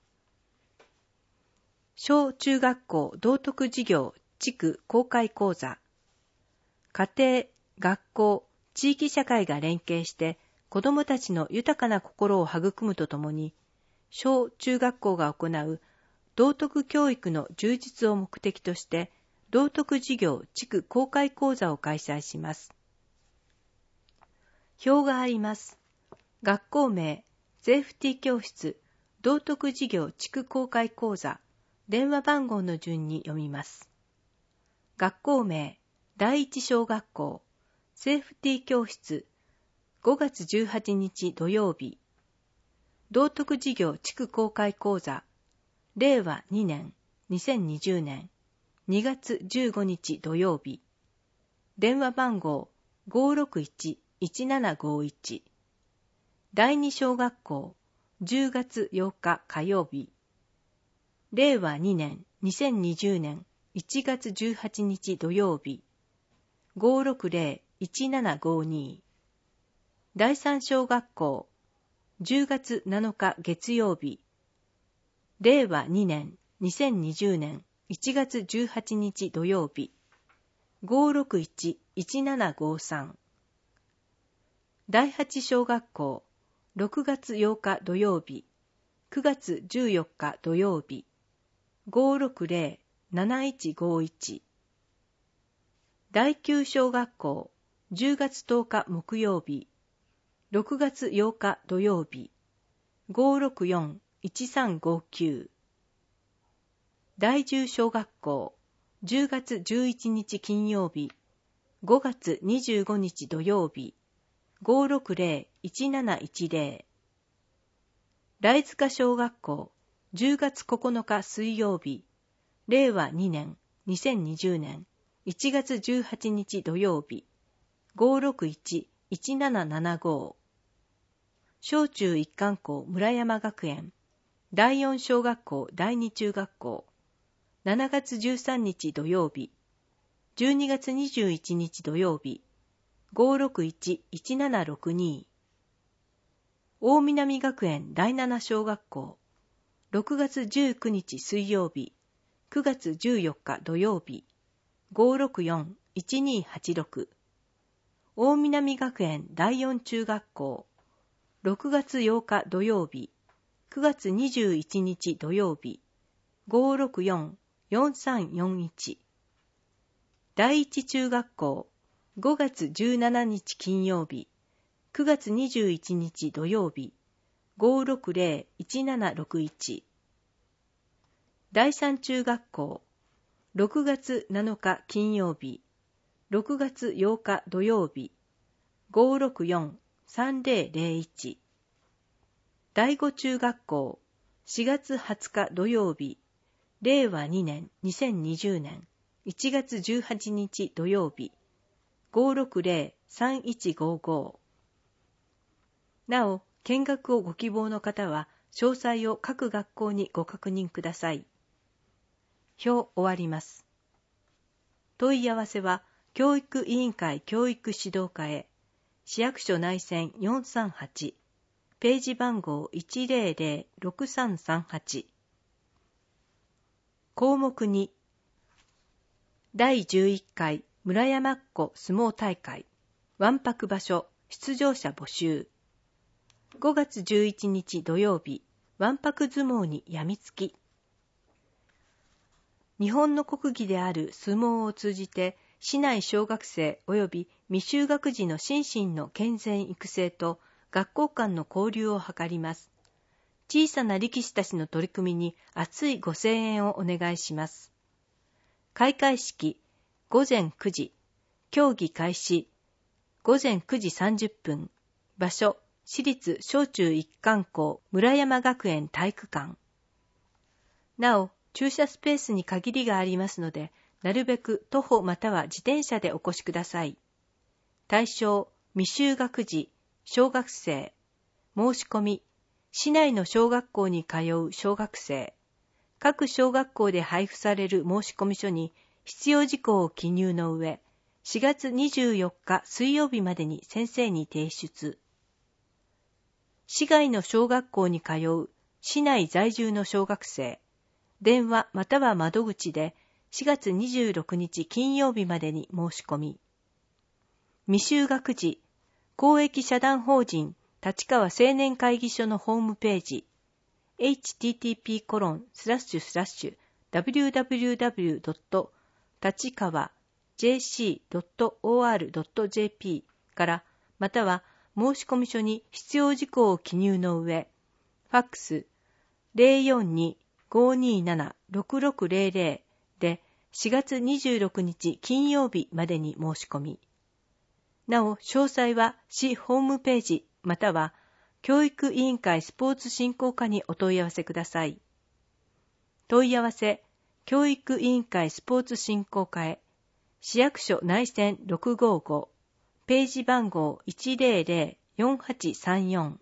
小中学校道徳事業地区公開講座。家庭、学校、地域社会が連携して子どもたちの豊かな心を育むとともに、小中学校が行う道徳教育の充実を目的として、道徳事業地区公開講座を開催します。表があります。学校名、セーフティー教室、道徳事業地区公開講座、電話番号の順に読みます。学校名、第一小学校、セーフティー教室、ごがつじゅうはちにち土曜日。道徳事業地区公開講座、れいわにねん、にせんにじゅうねん、にがつじゅうごにち土曜日。電話番号 ごーろくいち いちななごいち。第二小学校じゅうがつようか火曜日。れいわにねん、にせんにじゅうねんいちがつじゅうはちにち土曜日。ごーろくぜろ いちななごに。第三小学校じゅうがつなのか月曜日。れいわにねん、にせんにじゅうねんいちがつじゅうはちにち土曜日。ごーろくいち いちななごさん。第八小学校ろくがつようか土曜日。くがつじゅうよっか土曜日。ごーろくぜろ なないちごいち。第九小学校じゅうがつとおか木曜日。ろくがつようか土曜日。ごーろくよん いちさんごきゅう。第十小学校じゅうがつじゅういちにち金曜日。ごがつにじゅうごにち土曜日。ごーろくぜろ いちなないちぜろ。来塚小学校じゅうがつここのか水曜日。れいわにねん、にせんにじゅうねんいちがつじゅうはちにち土曜日。ごーろくいち いちななななご。小中一貫校村山学園。だいよん小学校だいに中学校。しちがつじゅうさんにち土曜日。じゅうにがつにじゅういちにち土曜日。ごーろくいち いちななろくに。大南学園だいなな小学校。ろくがつじゅうくにち水曜日。くがつじゅうよっか土曜日。ごーろくよん いちにはちろく。大南学園だいよん中学校。 ろくがつようか土曜日、くがつにじゅういちにち土曜日、ごーろくよん よんさんよんいち。第一中学校、ごがつじゅうしちにち金曜日、くがつにじゅういちにち土曜日、ごーろくぜろ いちななろくいち。第三中学校、ろくがつなのか金曜日、ろくがつようか土曜日、ごーろくよん さんぜろぜろいち。第五中学校、しがつはつか土曜日、れいわにねんにせんにじゅうねんいちがつじゅうはちにち土曜日、ごーろくぜろ さんいちごご。なお、見学をご希望の方は、詳細を各学校にご確認ください。表終わります。問い合わせは、教育委員会教育指導課へ、市役所内線よんさんはち、ページ番号 いちぜろぜろろくさんさんはち。項目に、だいじゅういっかい村山っ子相撲大会、わんぱく場所、出場者募集。ごがつじゅういちにち土曜日、わんぱく相撲にやみつき。日本の国技である相撲を通じて、市内小学生及び未就学児の心身の健全育成と学校間の交流を図ります。小さな力士たちの取り組みに熱いご声援をお願いします。開会式、ごぜんくじ、競技開始、ごぜんくじさんじゅっぷん、場所、市立小中一貫校村山学園体育館。なお、駐車スペースに限りがありますので、なるべく徒歩または自転車でお越しください。対象、未就学児、小学生。申し込み、市内の小学校に通う小学生。各小学校で配布される申込書に必要事項を記入の上、しがつにじゅうよっか水曜日までに先生に提出。市外の小学校に通う市内在住の小学生。電話または窓口でしがつにじゅうろくにち金曜日までに申し込み。未就学児、公益社団法人立川青年会議所のホームページ、エイチティーティーピーコロンスラッシュスラッシュダブリューダブリューダブリュードットたちかわジェーシードットオーアールドットジェーピー からまたは申込書に必要事項を記入の上、ファックス ゼロよんに ごーにーなな ろくろくゼロゼロ でしがつにじゅうろくにち金曜日までに申し込み。なお、詳細は市ホームページまたは教育委員会スポーツ振興課にお問い合わせください。問い合わせ、教育委員会スポーツ振興課へ、市役所内線ろくごご、ページ番号 いちぜろぜろよんはちさんよん。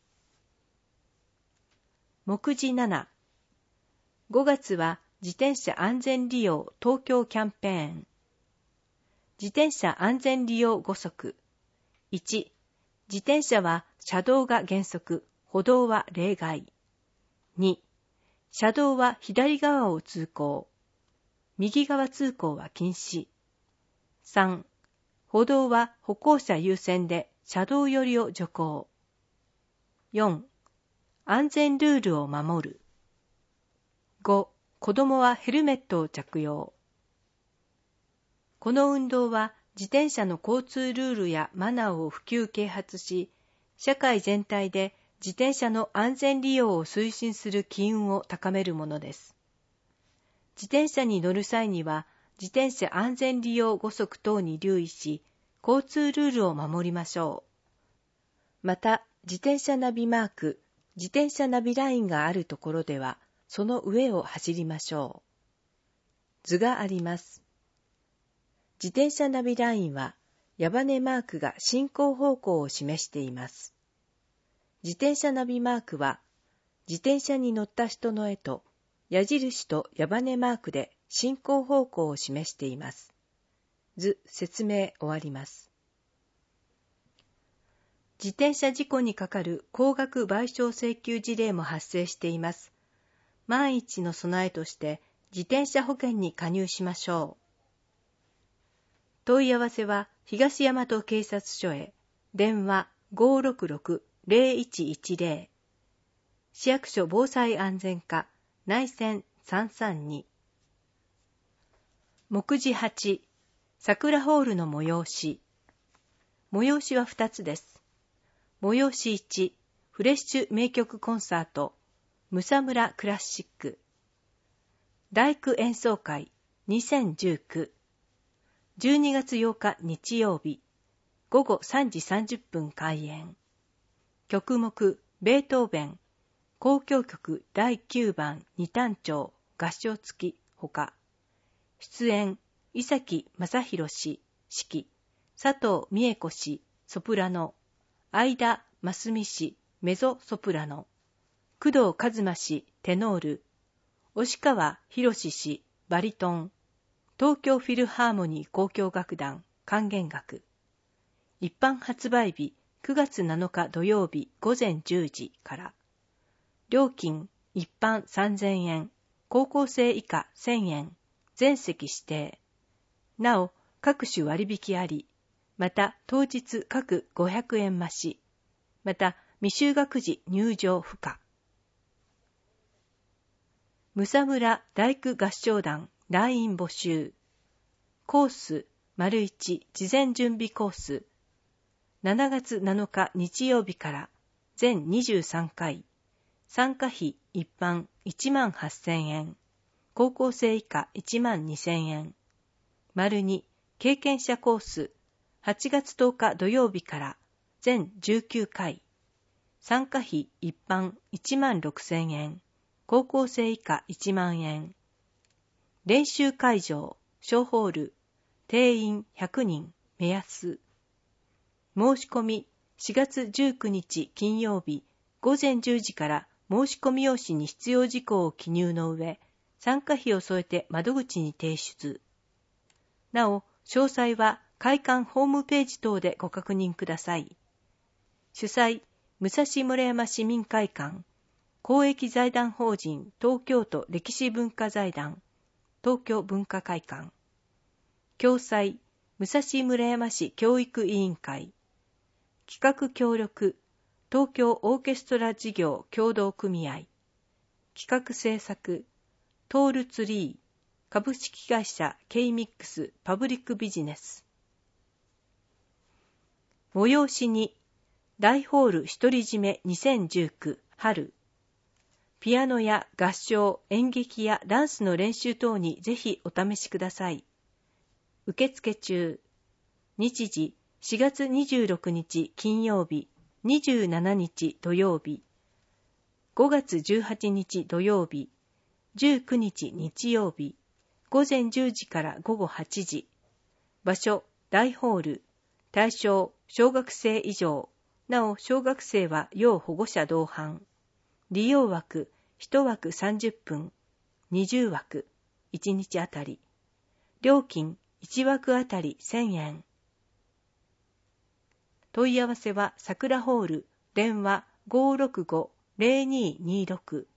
目次なな。ごがつは自転車安全利用東京キャンペーン。自転車安全利用ごそく。いち、自転車は車道が原則、歩道は例外。に、車道は左側を通行。右側通行は禁止。さん、歩道は歩行者優先で車道寄りを徐行。よん、安全ルールを守る。ご、子供はヘルメットを着用。この運動は自転車の交通ルールやマナーを普及啓発し、社会全体で自転車の安全利用を推進する機運を高めるものです。自転車に乗る際には、自転車安全利用ごそく等に留意し、交通ルールを守りましょう。また、自転車ナビマーク、自転車ナビラインがあるところでは、その上を走りましょう。図があります。自転車ナビラインは、矢羽マークが進行方向を示しています。自転車ナビマークは、自転車に乗った人の絵と、矢印と矢羽マークで進行方向を示しています。図、説明終わります。自転車事故にかかる高額賠償請求事例も発生しています。万一の備えとして自転車保険に加入しましょう。問い合わせは東大和警察署へ、電話 ごーろくろくゼロいちいちゼロ、市役所防災安全課内線さんさんに。目次はち、桜ホールの催し。催しはふたつです。催しいち、フレッシュ名曲コンサート、ムサムラクラシック。大工演奏会にせんじゅうきゅう。じゅうにがつようか日曜日、ごごさんじさんじゅっぷん開演。曲目、ベートーベン、交響曲だいきゅうばん二単調合唱付きほか。出演、伊崎正弘氏、指揮、佐藤美恵子氏、ソプラノ、相田真澄氏、メゾソプラノ、工藤一馬氏、テノール、押川博氏、バリトン、東京フィルハーモニー交響楽団、管弦楽。一般発売日、くがつなのか土曜日ごぜんじゅうじから。料金、一般さんぜんえん、高校生以下せんえん、全席指定。なお、各種割引あり、また当日各ごひゃくえん増し、また未就学時入場不可。ムサムラ大工合唱団団員募集。コース、丸いち事前準備コース。しちがつなのか日曜日から全にじゅうさんかい。参加費一般いちまんはっせんえん。高校生以下いちまんにせんえん。丸に経験者コース。はちがつとおか土曜日から全じゅうきゅうかい。参加費一般いちまんろくせんえん。高校生以下いちまんえん。練習会場、小ホール、定員ひゃくにん、目安。申し込みしがつじゅうくにち金曜日ごぜんじゅうじから申し込み用紙に必要事項を記入の上、参加費を添えて窓口に提出。なお、詳細は会館ホームページ等でご確認ください。主催、武蔵村山市民会館、公益財団法人東京都歴史文化財団、東京文化会館。共催、武蔵村山市教育委員会。企画協力、東京オーケストラ事業協同組合。企画制作、トールツリー、株式会社 ケーミックス パブリックビジネス。催しに、大ホール独り占めにせんじゅうきゅう春。ピアノや合唱、演劇やダンスの練習等にぜひお試しください。受付中。日時、しがつにじゅうろくにち金曜日、にじゅうしちにち土曜日、ごがつじゅうはちにち土曜日、じゅうくにち日曜日、ごぜんじゅうじからごごはちじ。場所、大ホール。対象、小学生以上。なお、小学生は要保護者同伴。利用枠、いちわくさんじゅっぷん。にじゅうわく、いちにちあたり。料金、いちわくあたりせんえん。問い合わせは桜ホール、電話 ごーろくご ゼロにーにーろく。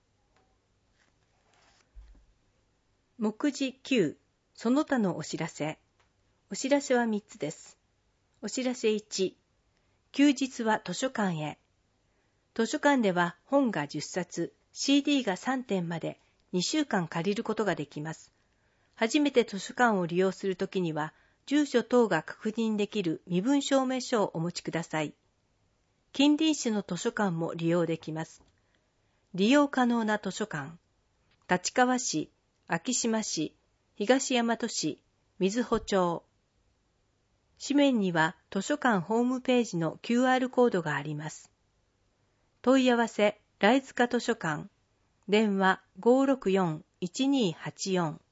目次きゅう、その他のお知らせ。お知らせはみっつです。お知らせいち、休日は図書館へ。図書館では本がじゅっさつ、シーディー がさんてんまでにしゅうかん借りることができます。初めて図書館を利用するときには、住所等が確認できる身分証明書をお持ちください。近隣市の図書館も利用できます。利用可能な図書館、立川市、昭島市、東大和市、瑞穂町。紙面には図書館ホームページの キューアール コードがあります。問い合わせ、来塚図書館、電話 ごーろくよん いちにーはちよん。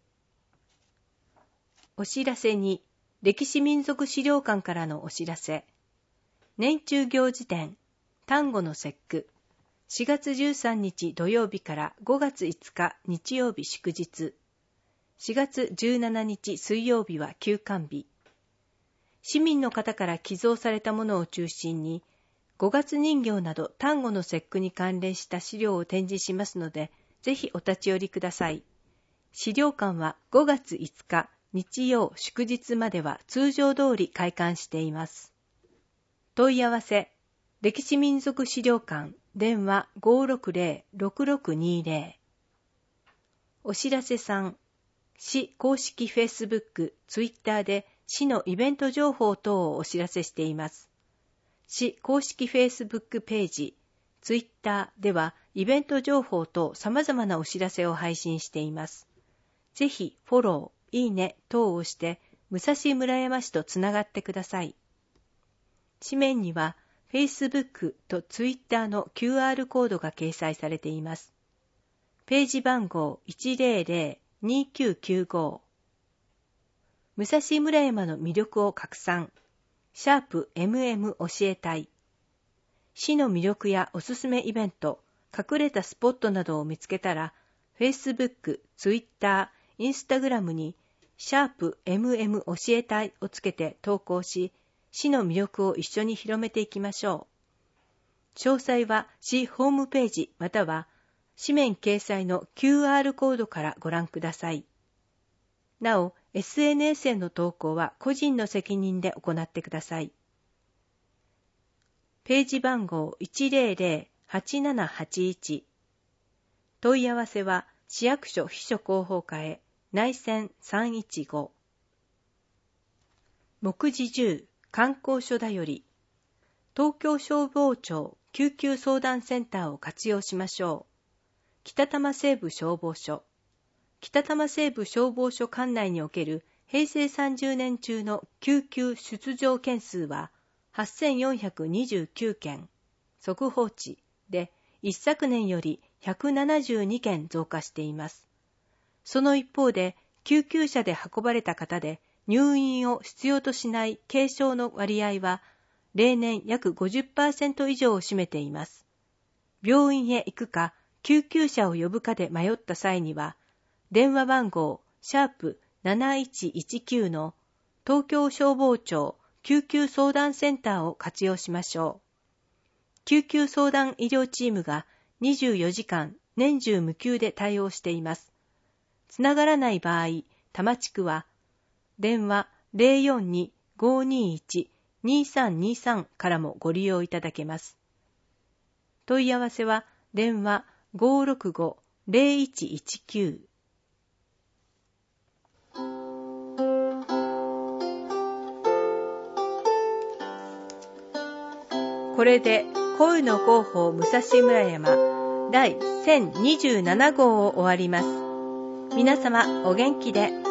お知らせに、歴史民俗資料館からのお知らせ。年中行事展、端午の節句。しがつじゅうさんにち土曜日からごがついつか日曜日祝日。しがつじゅうしちにち水曜日は休館日。市民の方から寄贈されたものを中心に、ごがつ人形など端午の節句に関連した資料を展示しますので、ぜひお立ち寄りください。資料館はごがついつか日曜祝日までは通常通り開館しています。問い合わせ歴史民俗資料館電話 ごーろくぜろ ろくろくにぜろ。お知らせさん、市公式 Facebook、Twitter で市のイベント情報等をお知らせしています。市公式 Facebook ページ、Twitter ではイベント情報と様々なお知らせを配信しています。ぜひフォロー、いいね等を押して武蔵村山市とつながってください。紙面には Facebook と Twitter の キューアール コードが掲載されています。ページ番号 いちぜろぜろ にきゅうきゅうご。武蔵村山の魅力を拡散。シャープ エムエム 教えたい。市の魅力やおすすめイベント、隠れたスポットなどを見つけたら、Facebook、Twitter、Instagram にシャープ エムエム 教えたいをつけて投稿し、市の魅力を一緒に広めていきましょう。詳細は市ホームページまたは紙面掲載の キューアール コードからご覧ください。なお、エスエヌエス への投稿は個人の責任で行ってください。ページ番号 いちぜろぜろ はちななはちいち。問い合わせは市役所秘書広報課へ内線さんいちご。目次じゅう観光所だより、東京消防庁救急相談センターを活用しましょう。北多摩西部消防署。北多摩西部消防署管内における平成さんじゅうねん中の救急出動件数ははっせんよんひゃくにじゅうきゅうけん、速報値で一昨年よりひゃくななじゅうにけん増加しています。その一方で、救急車で運ばれた方で入院を必要としない軽症の割合は例年約 ごじゅっパーセント 以上を占めています。病院へ行くか救急車を呼ぶかで迷った際には、電話番号シャープなないちいちきゅうの東京消防庁救急相談センターを活用しましょう。救急相談医療チームがにじゅうよじかん年中無休で対応しています。つながらない場合、多摩地区は電話 ゼロよんに ごーにーいち にーさんにーさん からもご利用いただけます。問い合わせは電話 ごーろくご ゼロいちいちきゅう。これで声の広報武蔵村山第せんにじゅうななごうを終わります。皆様お元気で。